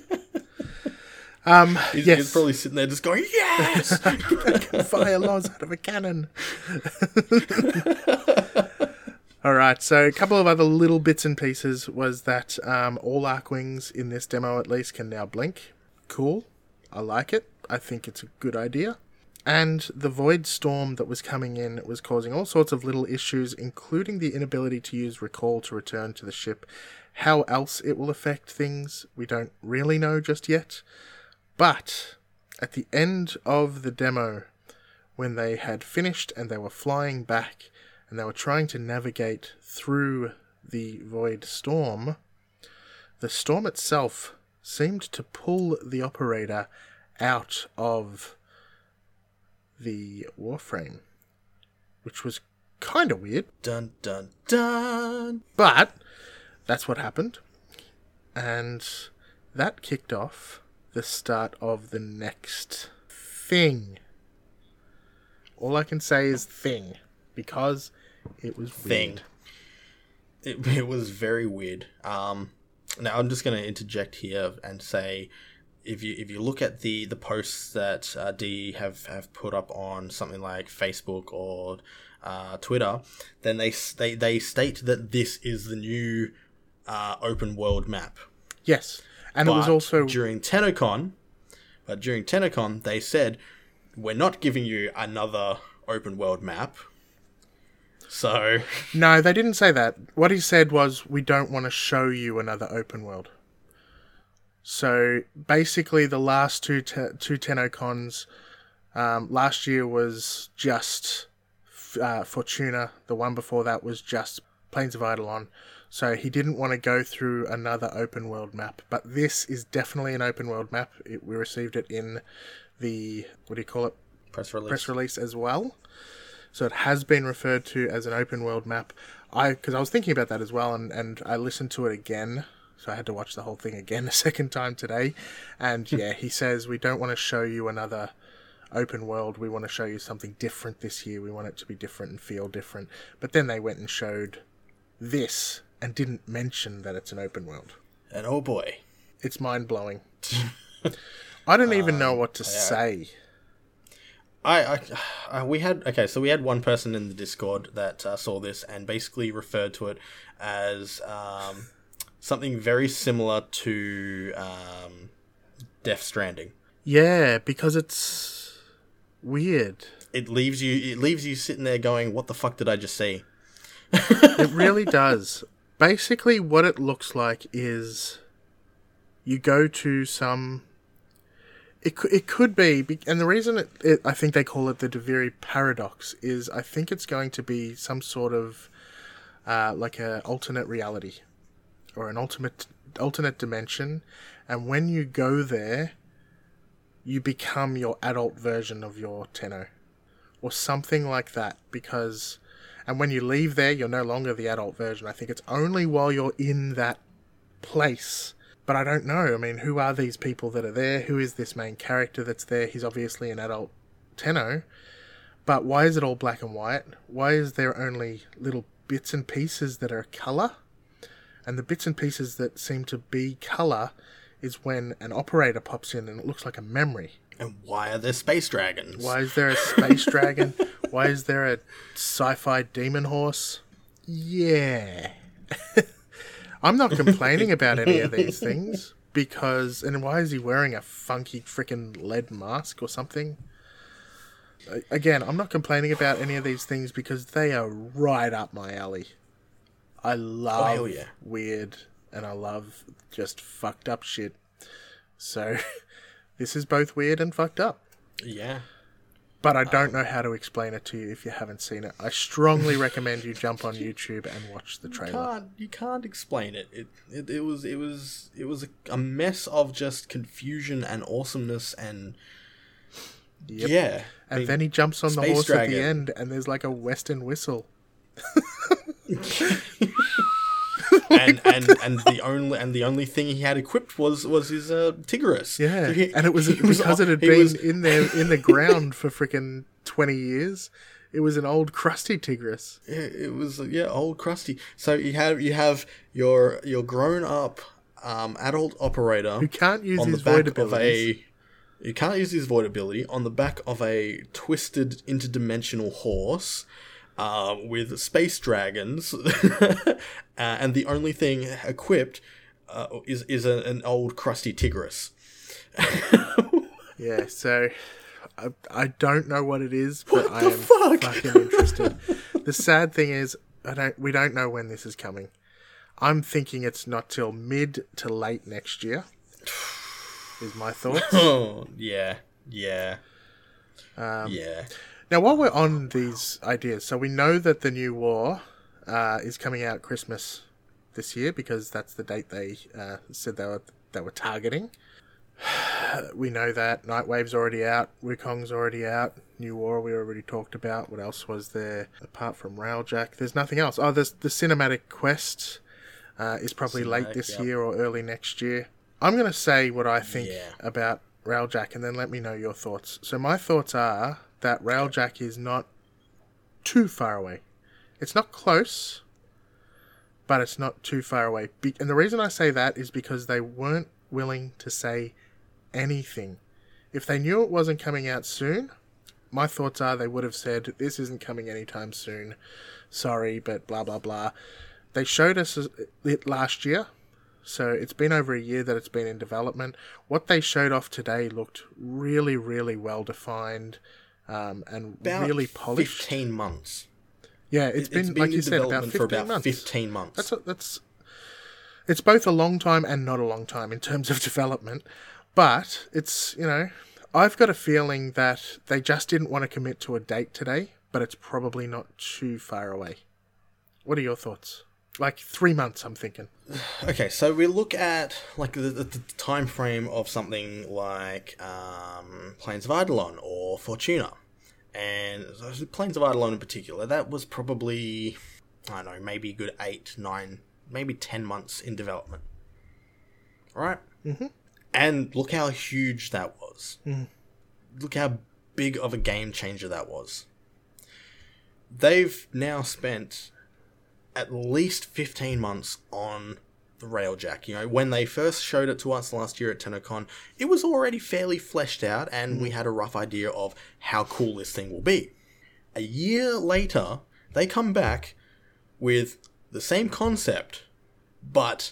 Um, he's, yes. he's probably sitting there just going, "Yes, fire Loz out of a cannon." All right, so a couple of other little bits and pieces was that um, all Archwings in this demo at least can now blink. Cool. I like it. I think it's a good idea. And the Void Storm that was coming in was causing all sorts of little issues, including the inability to use recall to return to the ship. How else it will affect things, we don't really know just yet. But at the end of the demo, when they had finished and they were flying back, and they were trying to navigate through the Void Storm, the storm itself seemed to pull the operator out of the Warframe, which was kind of weird. Dun, dun, dun. But that's what happened. And that kicked off the start of the next thing. All I can say is thing, because it was weird. Thing. It, it was very weird. Um, now I'm just going to interject here and say, if you if you look at the, the posts that uh, D have, have put up on something like Facebook or uh, Twitter, then they they they state that this is the new uh, open world map. Yes, and but it was also during TennoCon. But during TennoCon, they said, we're not giving you another open world map. So... No, they didn't say that. What he said was, we don't want to show you another open world. So, basically, the last two te- two TennoCons, um, last year was just uh, Fortuna. The one before that was just Plains of Eidolon. So, he didn't want to go through another open world map. But this is definitely an open world map. It, we received it in the, what do you call it? Press release. Press release as well. So it has been referred to as an open world map. I because I was thinking about that as well, and, and I listened to it again. So I had to watch the whole thing again a second time today. And yeah, he says, we don't want to show you another open world. We want to show you something different this year. We want it to be different and feel different. But then they went and showed this and didn't mention that it's an open world. And oh boy. It's mind-blowing. I don't even um, know what to yeah. say. I, I uh, we had okay, so we had one person in the Discord that uh, saw this and basically referred to it as um, something very similar to um, Death Stranding. Yeah, because it's weird. It leaves you. It leaves you sitting there going, "What the fuck did I just see?" It really does. Basically, what it looks like is you go to some. It could, it could be, and the reason it, it, I think they call it the Daviri paradox is I think it's going to be some sort of uh, like a alternate reality or an ultimate alternate dimension, and when you go there, you become your adult version of your Tenno, or something like that. Because, and when you leave there, you're no longer the adult version. I think it's only while you're in that place. But I don't know. I mean, who are these people that are there? Who is this main character that's there? He's obviously an adult Tenno. But why is it all black and white? Why is there only little bits and pieces that are colour? And the bits and pieces that seem to be colour is when an operator pops in and it looks like a memory. And why are there space dragons? Why is there a space dragon? Why is there a sci-fi demon horse? Yeah. I'm not complaining about any of these things because... And why is he wearing a funky freaking lead mask or something? Again, I'm not complaining about any of these things because they are right up my alley. I love oh, hell yeah. weird and I love just fucked up shit. So this is both weird and fucked up. Yeah. But I don't know how to explain it to you if you haven't seen it. I strongly recommend you jump on YouTube and watch the trailer. You can't, you can't explain it. It, it. it was it was it was a, a mess of just confusion and awesomeness and Yep. yeah. And I mean, then he jumps on the Space horse Dragon. at the end and there's like a western whistle. and and and the only and the only thing he had equipped was was his uh, Tigris. Yeah, So he- and it was he because it had he been was- in there in the ground for freaking twenty years. It was an old crusty Tigris. It, it was yeah, old crusty. So you have you have your your grown up um, adult operator Who can't use on his the back void of abilities. a. You can't use his void ability on the back of a twisted interdimensional horse. Uh, with space dragons, uh, and the only thing equipped uh, is is a, an old crusty Tigris. Yeah, so I, I don't know what it is, but What I the am fuck? fucking interested. The sad thing is, I don't. We don't know when this is coming. I'm thinking it's not till mid to late next year. Is my thoughts. Oh yeah, yeah, Um, yeah. Now, while we're on these ideas, so we know that the new war uh, is coming out Christmas this year because that's the date they uh, said they were they were targeting. We know that Nightwave's already out, Wukong's already out, New War we already talked about. What else was there apart from Railjack? There's nothing else. Oh, there's the Cinematic Quest uh, is probably late Cinematic, this yep. year or early next year. I'm going to say what I think Yeah. about Railjack and then let me know your thoughts. So my thoughts are that Railjack is not too far away. It's not close, but it's not too far away. Be- and the reason I say that is because they weren't willing to say anything. If they knew it wasn't coming out soon, my thoughts are they would have said, this isn't coming anytime soon. Sorry, but blah, blah, blah. They showed us it last year. So it's been over a year that it's been in development. What they showed off today looked really, really well defined um, and About really polished. Fifteen months. Yeah, it's It- been, like in you said, about development fifteen for about months. fifteen months. That's a, that's. It's both a long time and not a long time in terms of development, but it's you know, I've got a feeling that they just didn't want to commit to a date today, but it's probably not too far away. What are your thoughts? Like three months, I'm thinking. Okay, so we look at like the, the, the time frame of something like um, Plains of Eidolon or Fortuna, and so Plains of Eidolon in particular, that was probably I don't know, maybe a good eight, nine, maybe ten months in development. All right, Mm-hmm. and look how huge that was. Mm. Look how big of a game changer that was. They've now spent at least fifteen months on the Railjack. You know, when they first showed it to us last year at TennoCon, it was already fairly fleshed out, and we had a rough idea of how cool this thing will be. A year later, they come back with the same concept, but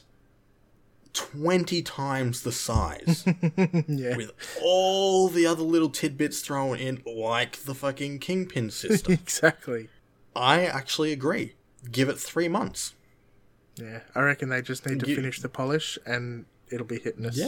twenty times the size. Yeah. With all the other little tidbits thrown in, like the fucking Kingpin system. Exactly. I actually agree. Give it three months. Yeah, I reckon they just need to You- finish the polish, and it'll be hitting us. Yeah.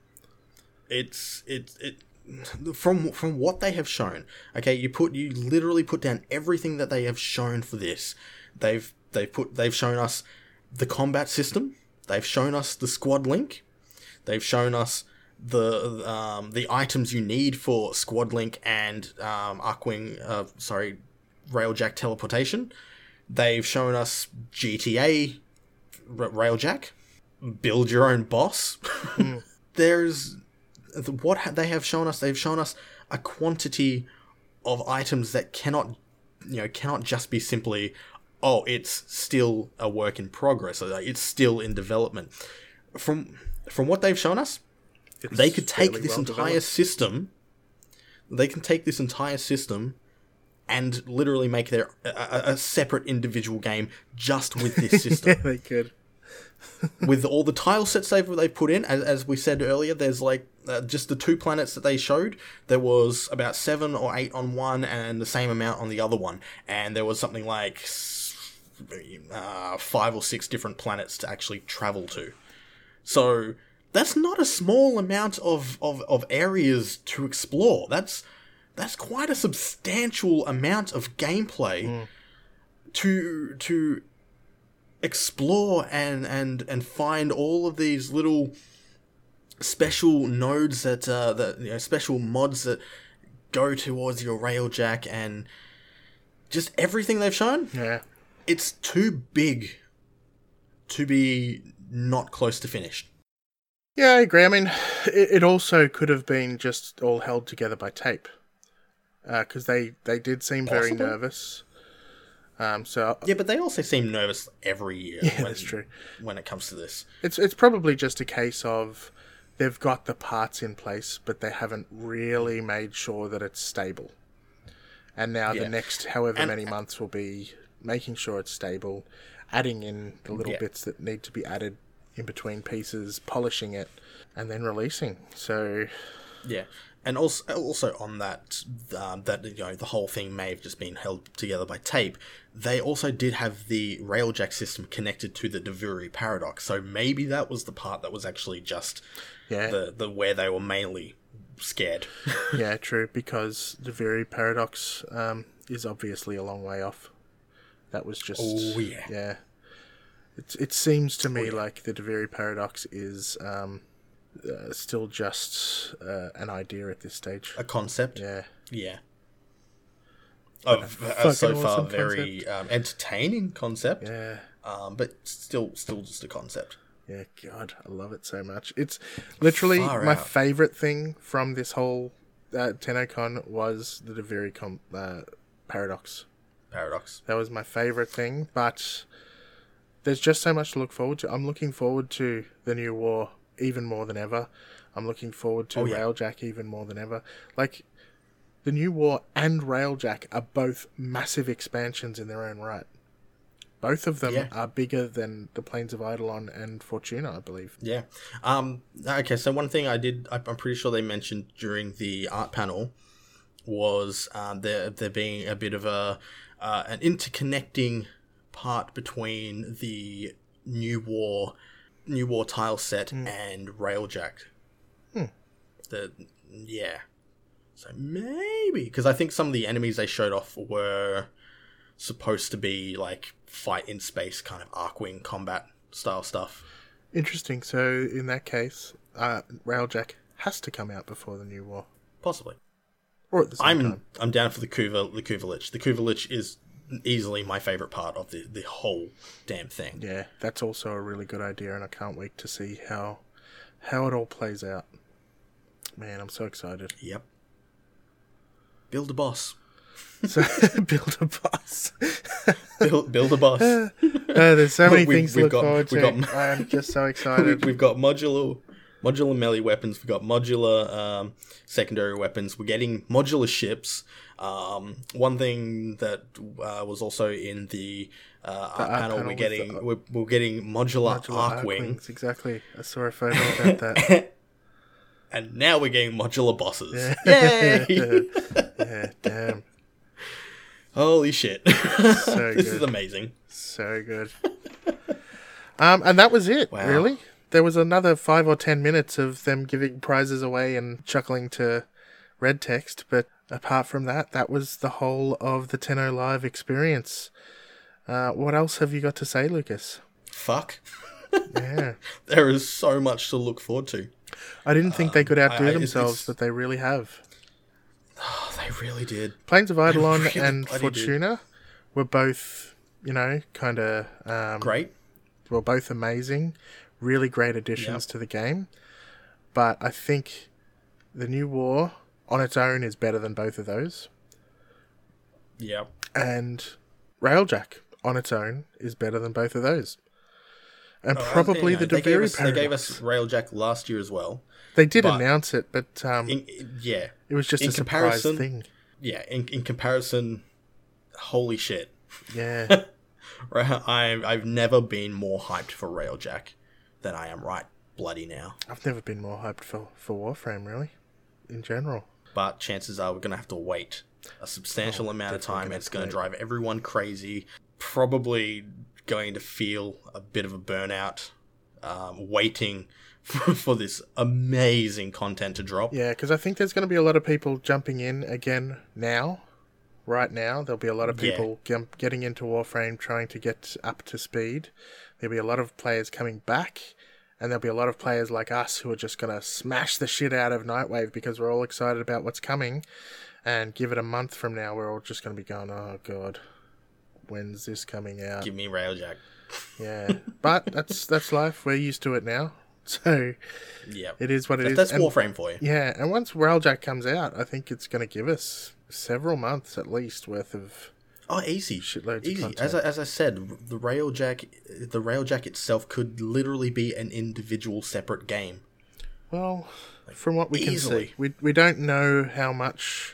It's it it from from what they have shown. Okay, you put you literally put down everything that they have shown for this. They've they've put they've shown us the combat system. They've shown us the squad link. They've shown us the um, the items you need for squad link and um, Arcwing. Uh, sorry, Railjack teleportation. They've shown us G T A R- Railjack. Build your own boss. There's what ha- they have shown us. They've shown us a quantity of items that cannot, you know, cannot just be simply, oh, it's still a work in progress. Or like, it's still in development. From from what they've shown us, It's they could take fairly this well entire developed. system. They can take this entire system and literally make their a, a, a separate individual game just with this system. Yeah, they could. With all the tile sets they've they've put in, as, as we said earlier, there's like uh, just the two planets that they showed. There was about seven or eight on one, and the same amount on the other one. And there was something like s- uh, five or six different planets to actually travel to. So that's not a small amount of, of, of areas to explore. That's that's quite a substantial amount of gameplay Mm. to to explore and, and, and find all of these little special nodes that uh, that you know, special mods that go towards your Railjack, and just everything they've shown. Yeah. It's too big to be not close to finished. Yeah, I agree. I mean, it, it also could have been just all held together by tape. Because they, they did seem very Possible. nervous. Um, so Yeah, but they also seem nervous every year. Yeah, when, that's true. When it comes to this, it's it's probably just a case of they've got the parts in place, but they haven't really made sure that it's stable. And now Yeah. the next however And- many months will be making sure it's stable, adding in the little Yeah. bits that need to be added in between pieces, polishing it, and then releasing. So yeah. And also, also on that, um, that you know, the whole thing may have just been held together by tape. They also did have the Railjack system connected to the Devuri paradox, so maybe that was the part that was actually just yeah, the the where they were mainly scared. yeah, true. Because the very paradox um, is obviously a long way off. That was just Oh, yeah. yeah. It it seems to me Oh, yeah. like the Deviri paradox is um, uh, still just uh, an idea at this stage. A concept. Yeah, Yeah. Of uh, fucking so far awesome very um, entertaining concept, yeah, um, but still still just a concept. yeah. God, I love it so much. It's literally Far my out. favorite thing from this whole uh, TennoCon was the Deviri com- uh, paradox. Paradox. That was my favorite thing, but there's just so much to look forward to. I'm looking forward to the new war even more than ever. I'm looking forward to Oh, yeah. Railjack even more than ever. Like, the new war and Railjack are both massive expansions in their own right. Both of them Yeah. are bigger than the Plains of Eidolon and Fortuna, I believe. Yeah. Um. Okay. So one thing I did, I- I'm pretty sure they mentioned during the art panel, was um, there there being a bit of a uh, an interconnecting part between the new war, new war tile set and Railjack. Hmm. The yeah. So maybe because I think some of the enemies they showed off were supposed to be like fight in space kind of Arcwing combat style stuff. Interesting. So, in that case, uh, Railjack has to come out before the new war. Possibly. Or at the same I'm time. I'm down for the Kuva the Kuvalich. The Kuvalich is easily my favorite part of the, the whole damn thing. Yeah, that's also a really good idea, and I can't wait to see how how it all plays out. Man, I'm so excited. Yep. Build a boss. So, build a boss. Build build a boss. Uh, there's so many We've- things to we've look got- forward we've to. got- I'm just so We- excited. We've got modular, modular melee weapons. We've got modular um, secondary weapons. We're getting modular ships. Um, one thing that uh, was also in the, uh, art art panel, panel we're with getting the- we're, we're getting modular, Modular arc arc wing, wings, exactly. I saw a photo about that. and now we're getting modular bosses. Yeah. Yay! Yeah, damn. Holy shit! So this is good. amazing. So good. Um, and that was it, Wow. really. There was another five or ten minutes of them giving prizes away and chuckling to red text, but apart from that, that was the whole of the Tenno Live experience. Uh, what else have you got to say, Lucas? Fuck. Yeah. There is so much to look forward to. I didn't think they could outdo I- I- it's- themselves, it's- but they really have. Oh, they really did. Plains of Eidolon really and bloody did. Fortuna were both, you know, kind of... Um, Great. were both amazing, really great additions Yep. to the game. But I think the New War on its own is better than both of those. Yeah. And Railjack on its own is better than both of those. And Oh, probably you know, the they gave, Deviri us, they gave us Paradox. Railjack last year as well. They did but announce it, but um, In, yeah, it was just in a surprise comparison- thing. yeah. In, in comparison, holy shit! Yeah. Right, I I've never been more hyped for Railjack than I am right bloody now. I've never been more hyped for, for Warframe, really, in general. But chances are we're gonna have to wait a substantial Oh, amount of definitely time. gonna It's gonna wait. drive everyone crazy. Probably going to feel a bit of a burnout. Um, waiting for, for this amazing content to drop. Yeah, because I think there's going to be a lot of people jumping in again now. Right now, there'll be a lot of Yeah. people gem- getting into Warframe, trying to get up to speed. There'll be a lot of players coming back, and there'll be a lot of players like us who are just going to smash the shit out of Nightwave because we're all excited about what's coming. And give it a month from now, we're all just going to be going, oh god, when's this coming out? Give me Railjack. Yeah, but that's that's life. We're used to it now, so Yeah, it is what it That- is. that's And- Warframe for you. Yeah, and once Railjack comes out, I think it's going to give us several months at least worth of... Oh, easy, Shitloads of easy. content. As I, as I said, the Railjack, the Railjack itself could literally be an individual, separate game. Well, from what we can easily. see, we we don't know how much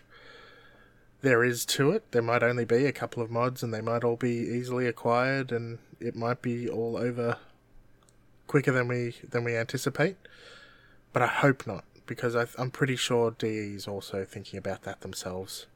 there is to it. There might only be a couple of mods, and they might all be easily acquired, and it might be all over quicker than we than we anticipate. But I hope not, because I, I'm pretty sure D E is also thinking about that themselves.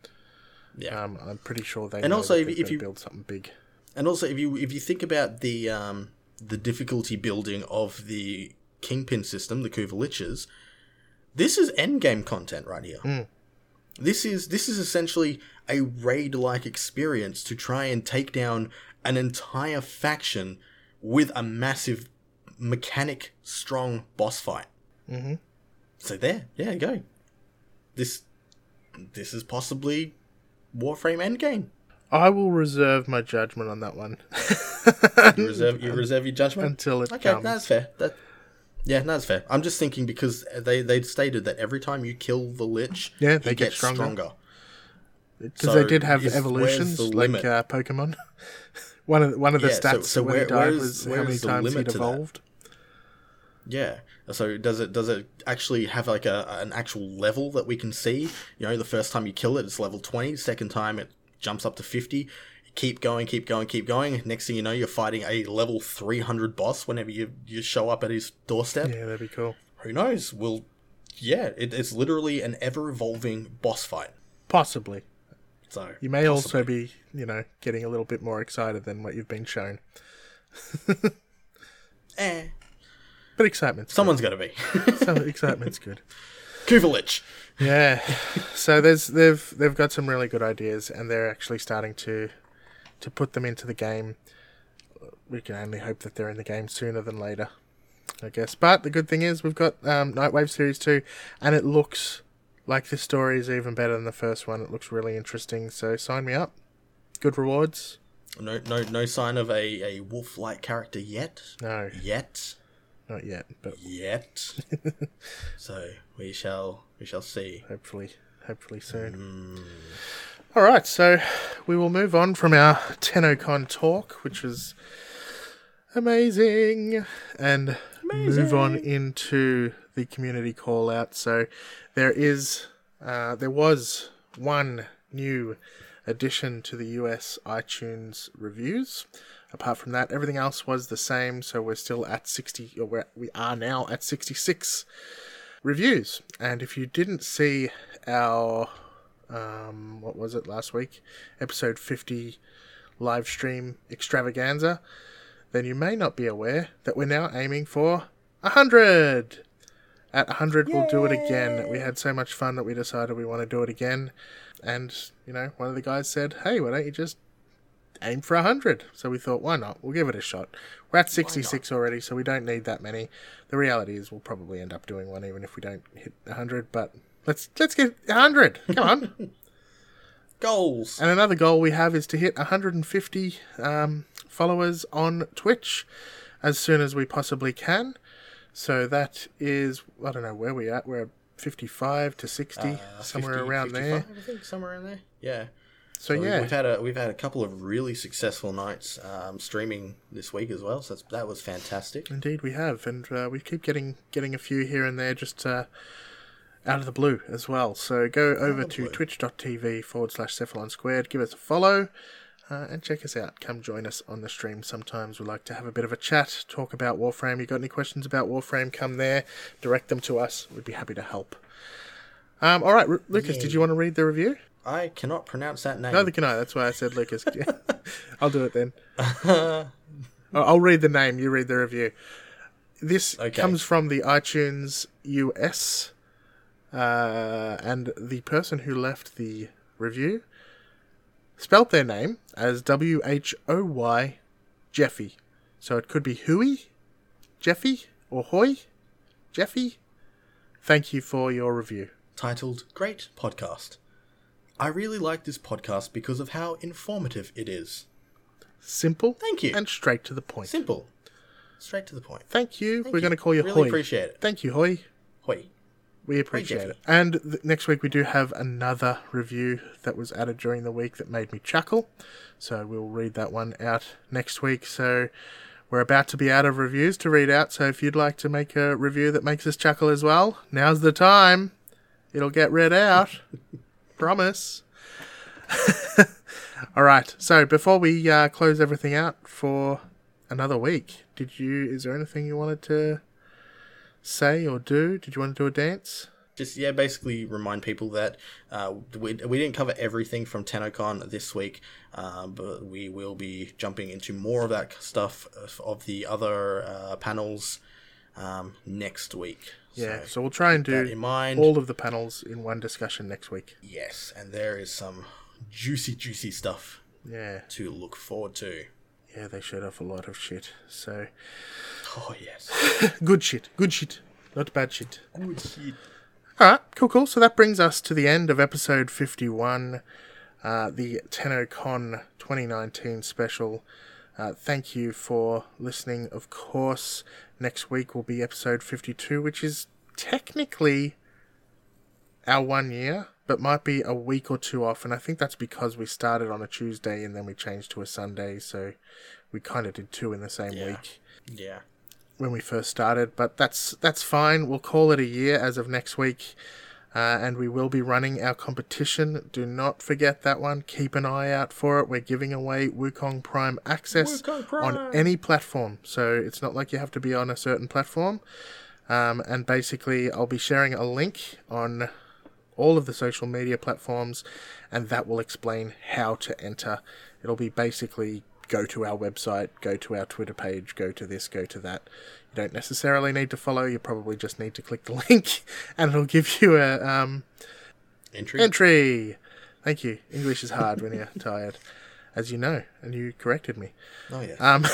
Yeah, Um, I'm pretty sure they And know also, that if- they're if gonna you- build something big. and also if you if you think about the um the difficulty building of the Kingpin system, the Kuvaliches, this is endgame content right here. Mm. This is this is essentially a raid-like experience to try and take down an entire faction with a massive mechanic strong boss fight. Mm-hmm. So there, yeah, you go. This this is possibly Warframe Endgame. I will reserve my judgment on that one You reserve you reserve your judgment until it Okay, comes. that's fair. That, yeah, that's fair. I'm just thinking because they they stated that every time you kill the Lich, Yeah, he they get gets stronger. stronger. Because So, they did have is- where's evolutions the like limit? uh, Pokemon. one of the, one of the Yeah, so- stats so when where- he died where is- was where how many is the times limit he'd to that? evolved. Yeah. So does it does it actually have like a an actual level that we can see? You know, the first time you kill it, it's level twenty. Second time, it jumps up to fifty. Keep going, keep going, keep going. Next thing you know, you're fighting a level three hundred boss whenever you, you show up at his doorstep. Yeah, that'd be cool. Who knows? We'll, yeah, it, it's literally an ever-evolving boss fight. Possibly. So You may also possibly. be, you know, getting a little bit more excited than what you've been shown. eh, But excitement's someone's got to be. good. So excitement's good. Kuvalich. Yeah. So there's they've they've got some really good ideas, and they're actually starting to to put them into the game. We can only hope that they're in the game sooner than later, I guess. But the good thing is we've got um, Nightwave Series two, and it looks like this story is even better than the first one. It looks really interesting, so sign me up. Good rewards. No, no, no sign of a, a wolf-like character yet. No, Yet. not yet, but Yet. So we shall we shall see. hopefully, hopefully soon. All right, so we will move on from our TennoCon talk, which was amazing, and Amazing. move on into the community call out. So there is, uh, there was one new addition to the U S iTunes reviews. Apart from that, everything else was the same. So we're still at sixty, or we're, we are now at sixty-six reviews. And if you didn't see our, um, what was it last week, episode fifty live stream extravaganza, then you may not be aware that we're now aiming for one hundred. At one hundred, we'll do it again. We had so much fun that we decided we want to do it again. And, you know, one of the guys said, hey, why don't you just aim for one hundred? So we thought, why not? We'll give it a shot. We're at sixty-six already, so we don't need that many. The reality is we'll probably end up doing one even if we don't hit one hundred. But let's let's get one hundred. Come on. Goals. And another goal we have is to hit one hundred fifty um, followers on Twitch as soon as we possibly can. So that is, I don't know where we're at. We're at fifty-five to sixty, Uh, somewhere fifty, around there. fifty-five, I think somewhere around there. Yeah. So, So we- yeah, we've had a we've had a couple of really successful nights um, streaming this week as well. So that's, that was fantastic. indeed we have. And uh, we keep getting getting a few here and there just uh, out of the blue as well. So go over the to blue. twitch.tv forward slash Cephalon Squared. Give us a follow. Uh, and check us out. Come join us on the stream. Sometimes we like to have a bit of a chat, talk about Warframe. You got any questions about Warframe, come there, direct them to us. We'd be happy to help. Um, all right, R- Lucas, Yeah. did you want to read the review? I cannot pronounce that name. Neither can I. That's why I said Lucas. Yeah. I'll do it then. I'll I'll read the name. You read the review. This Okay. comes from the iTunes U S, uh, and the person who left the review spelt their name as W H O Y, Jeffy. So it could be Huey, Jeffy, or Hoy, Jeffy. Thank you for your review. Titled Great Podcast. I really like this podcast because of how informative it is. Simple. Thank you. And straight to the point. Simple. Straight to the point. Thank you. Thank We're you. going to call you Really Hoy. appreciate it. Thank you, Hoy. Hoi. We appreciate Jeffy. it. And th- next week we do have another review that was added during the week that made me chuckle. So we'll read that one out next week. So we're about to be out of reviews to read out. So if you'd like to make a review that makes us chuckle as well, now's the time. It'll get read out. Promise. All right. So before we uh, close everything out for another week, did you? Is there anything you wanted to say or do? Did you want to do a dance? Just, yeah, basically remind people that uh, we, we didn't cover everything from TennoCon this week, uh, but we will be jumping into more of that stuff of, of the other uh, panels um, next week. Yeah. So So we'll try and keep that do in mind. all of the panels in one discussion next week. Yes, and there is some juicy, juicy stuff Yeah. to look forward to. Yeah. They showed off a lot of shit. So Oh, yes. good shit. Good shit. Not bad shit. Good shit. All right, cool, cool. So that brings us to the end of episode fifty-one, uh, the TennoCon twenty nineteen special. Uh, thank you for listening. Of course, next week will be episode fifty-two, which is technically our one year, but might be a week or two off. And I think that's because we started on a Tuesday and then we changed to a Sunday. So we kind of did two in the same Yeah. week Yeah. when we first started, but that's that's fine. We'll call it a year as of next week, uh, and we will be running our competition. Do not forget that one. Keep an eye out for it. We're giving away Wukong Prime access Wukong Prime. on any platform, so it's not like you have to be on a certain platform. Um, and basically, I'll be sharing a link on all of the social media platforms, and that will explain how to enter. It'll be basically go to our website, go to our Twitter page, go to this, go to that. You don't necessarily need to follow, you probably just need to click the link, and it'll give you a um, Entry. entry. Thank you. English is hard when you're tired, as you know, and you corrected me. Oh, yeah. Um,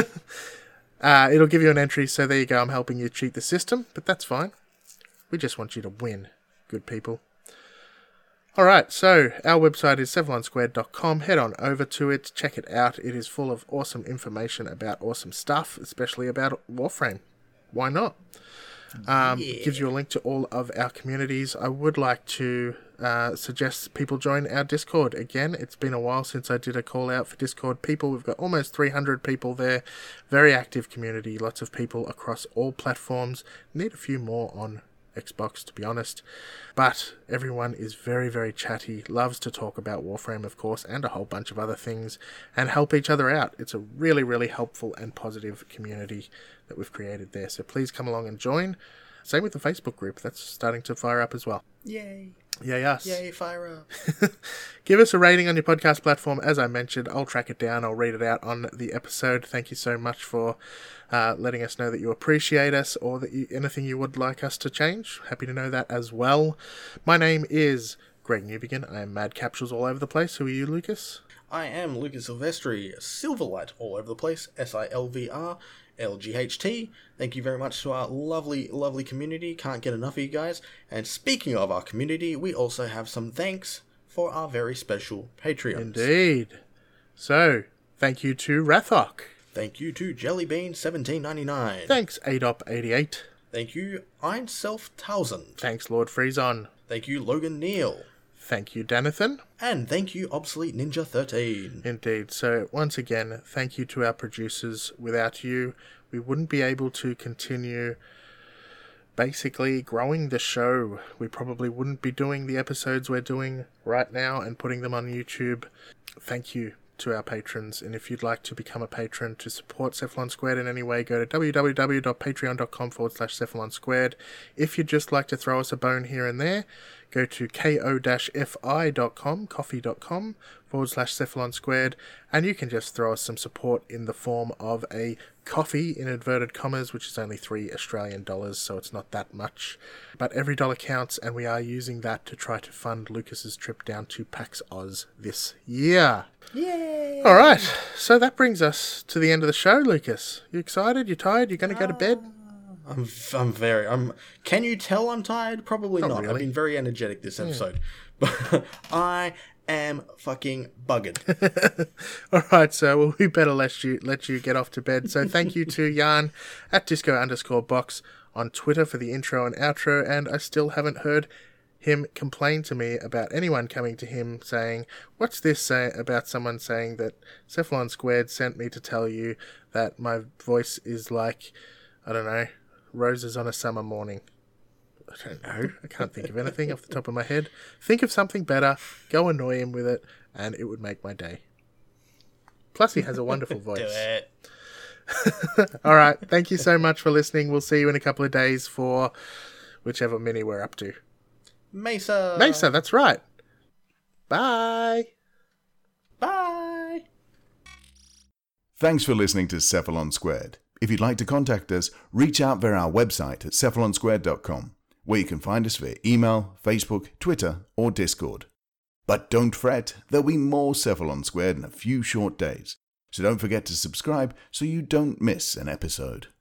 uh, it'll give you an entry, so there you go. I'm helping you cheat the system, but that's fine. We just want you to win, good people. Alright, so our website is cephalon squared dot com. Head on over to it, check it out. It is full of awesome information about awesome stuff, especially about Warframe. Why not? Um, Yeah. Gives you a link to all of our communities. I would like to uh, suggest people join our Discord. Again, it's been a while since I did a call out for Discord people. We've got almost three hundred people there. Very active community. Lots of people across all platforms. Need a few more on Xbox, to be honest. But everyone is very, very chatty. Loves to talk about Warframe, of course, and a whole bunch of other things, and help each other out. It's a really, really helpful and positive community that we've created there. So please come along and join. Same with the Facebook group. That's starting to fire up as well. Yay. Yay us. Yay, fire up. Give us a rating on your podcast platform. As I mentioned, I'll track it down. I'll read it out on the episode. Thank you so much for uh, letting us know that you appreciate us, or that you, anything you would like us to change. Happy to know that as well. My name is Greg Newbegin. I am Mad Capsules all over the place. Who are you, Lucas? I am Lucas Silvestri, Silverlight all over the place, S I L V R L G H T. Thank you very much to our lovely, lovely community. Can't get enough of you guys. And speaking of our community, we also have some thanks for our very special Patreons. Indeed. So, thank you to Rathok. Thank you to Jellybean seventeen ninety-nine. Thanks, A D O P eighty-eight. Thank you, Einself Tausend. Thanks, Lord Freezon. Thank you, Logan Neal. Thank you, Danathan. And thank you, Obsolete Ninja thirteen. Indeed. So, once again, thank you to our producers. Without you, we wouldn't be able to continue basically growing the show. We probably wouldn't be doing the episodes we're doing right now and putting them on YouTube. Thank you to our patrons, and if you'd like to become a patron to support Cephalon Squared in any way, go to www.patreon.com forward slash Cephalon Squared. If you'd just like to throw us a bone here and there, go to ko-fi.com, coffee.com forward slash Cephalon Squared, and you can just throw us some support in the form of a coffee, in inverted commas, which is only three Australian dollars, so it's not that much. But every dollar counts, and we are using that to try to fund Lucas's trip down to PAX Oz this year. Yay! All right, so that brings us to the end of the show, Lucas. You excited? You tired? You going to go to bed? I'm, I'm very, I'm, can you tell I'm tired? Probably Not not. really. I've been very energetic this episode. But I am fucking buggered. All right, so well, we better let you let you get off to bed. So thank you to Jan at disco underscore box on Twitter for the intro and outro, and I still haven't heard him complain to me about anyone coming to him saying, what's this say about someone saying that Cephalon Squared sent me to tell you that my voice is like, I don't know, roses on a summer morning. I don't know. I can't think of anything off the top of my head. Think of something better, go annoy him with it, and it would make my day. Plus, he has a wonderful voice. Do it. All right. Thank you so much for listening. We'll see you in a couple of days for whichever mini we're up to. Mesa. Mesa, that's right. Bye. Bye. Thanks for listening to Cephalon Squared. If you'd like to contact us, reach out via our website at cephalon squared dot com, where you can find us via email, Facebook, Twitter, or Discord. But don't fret, there'll be more Cephalon Squared in a few short days, so don't forget to subscribe so you don't miss an episode.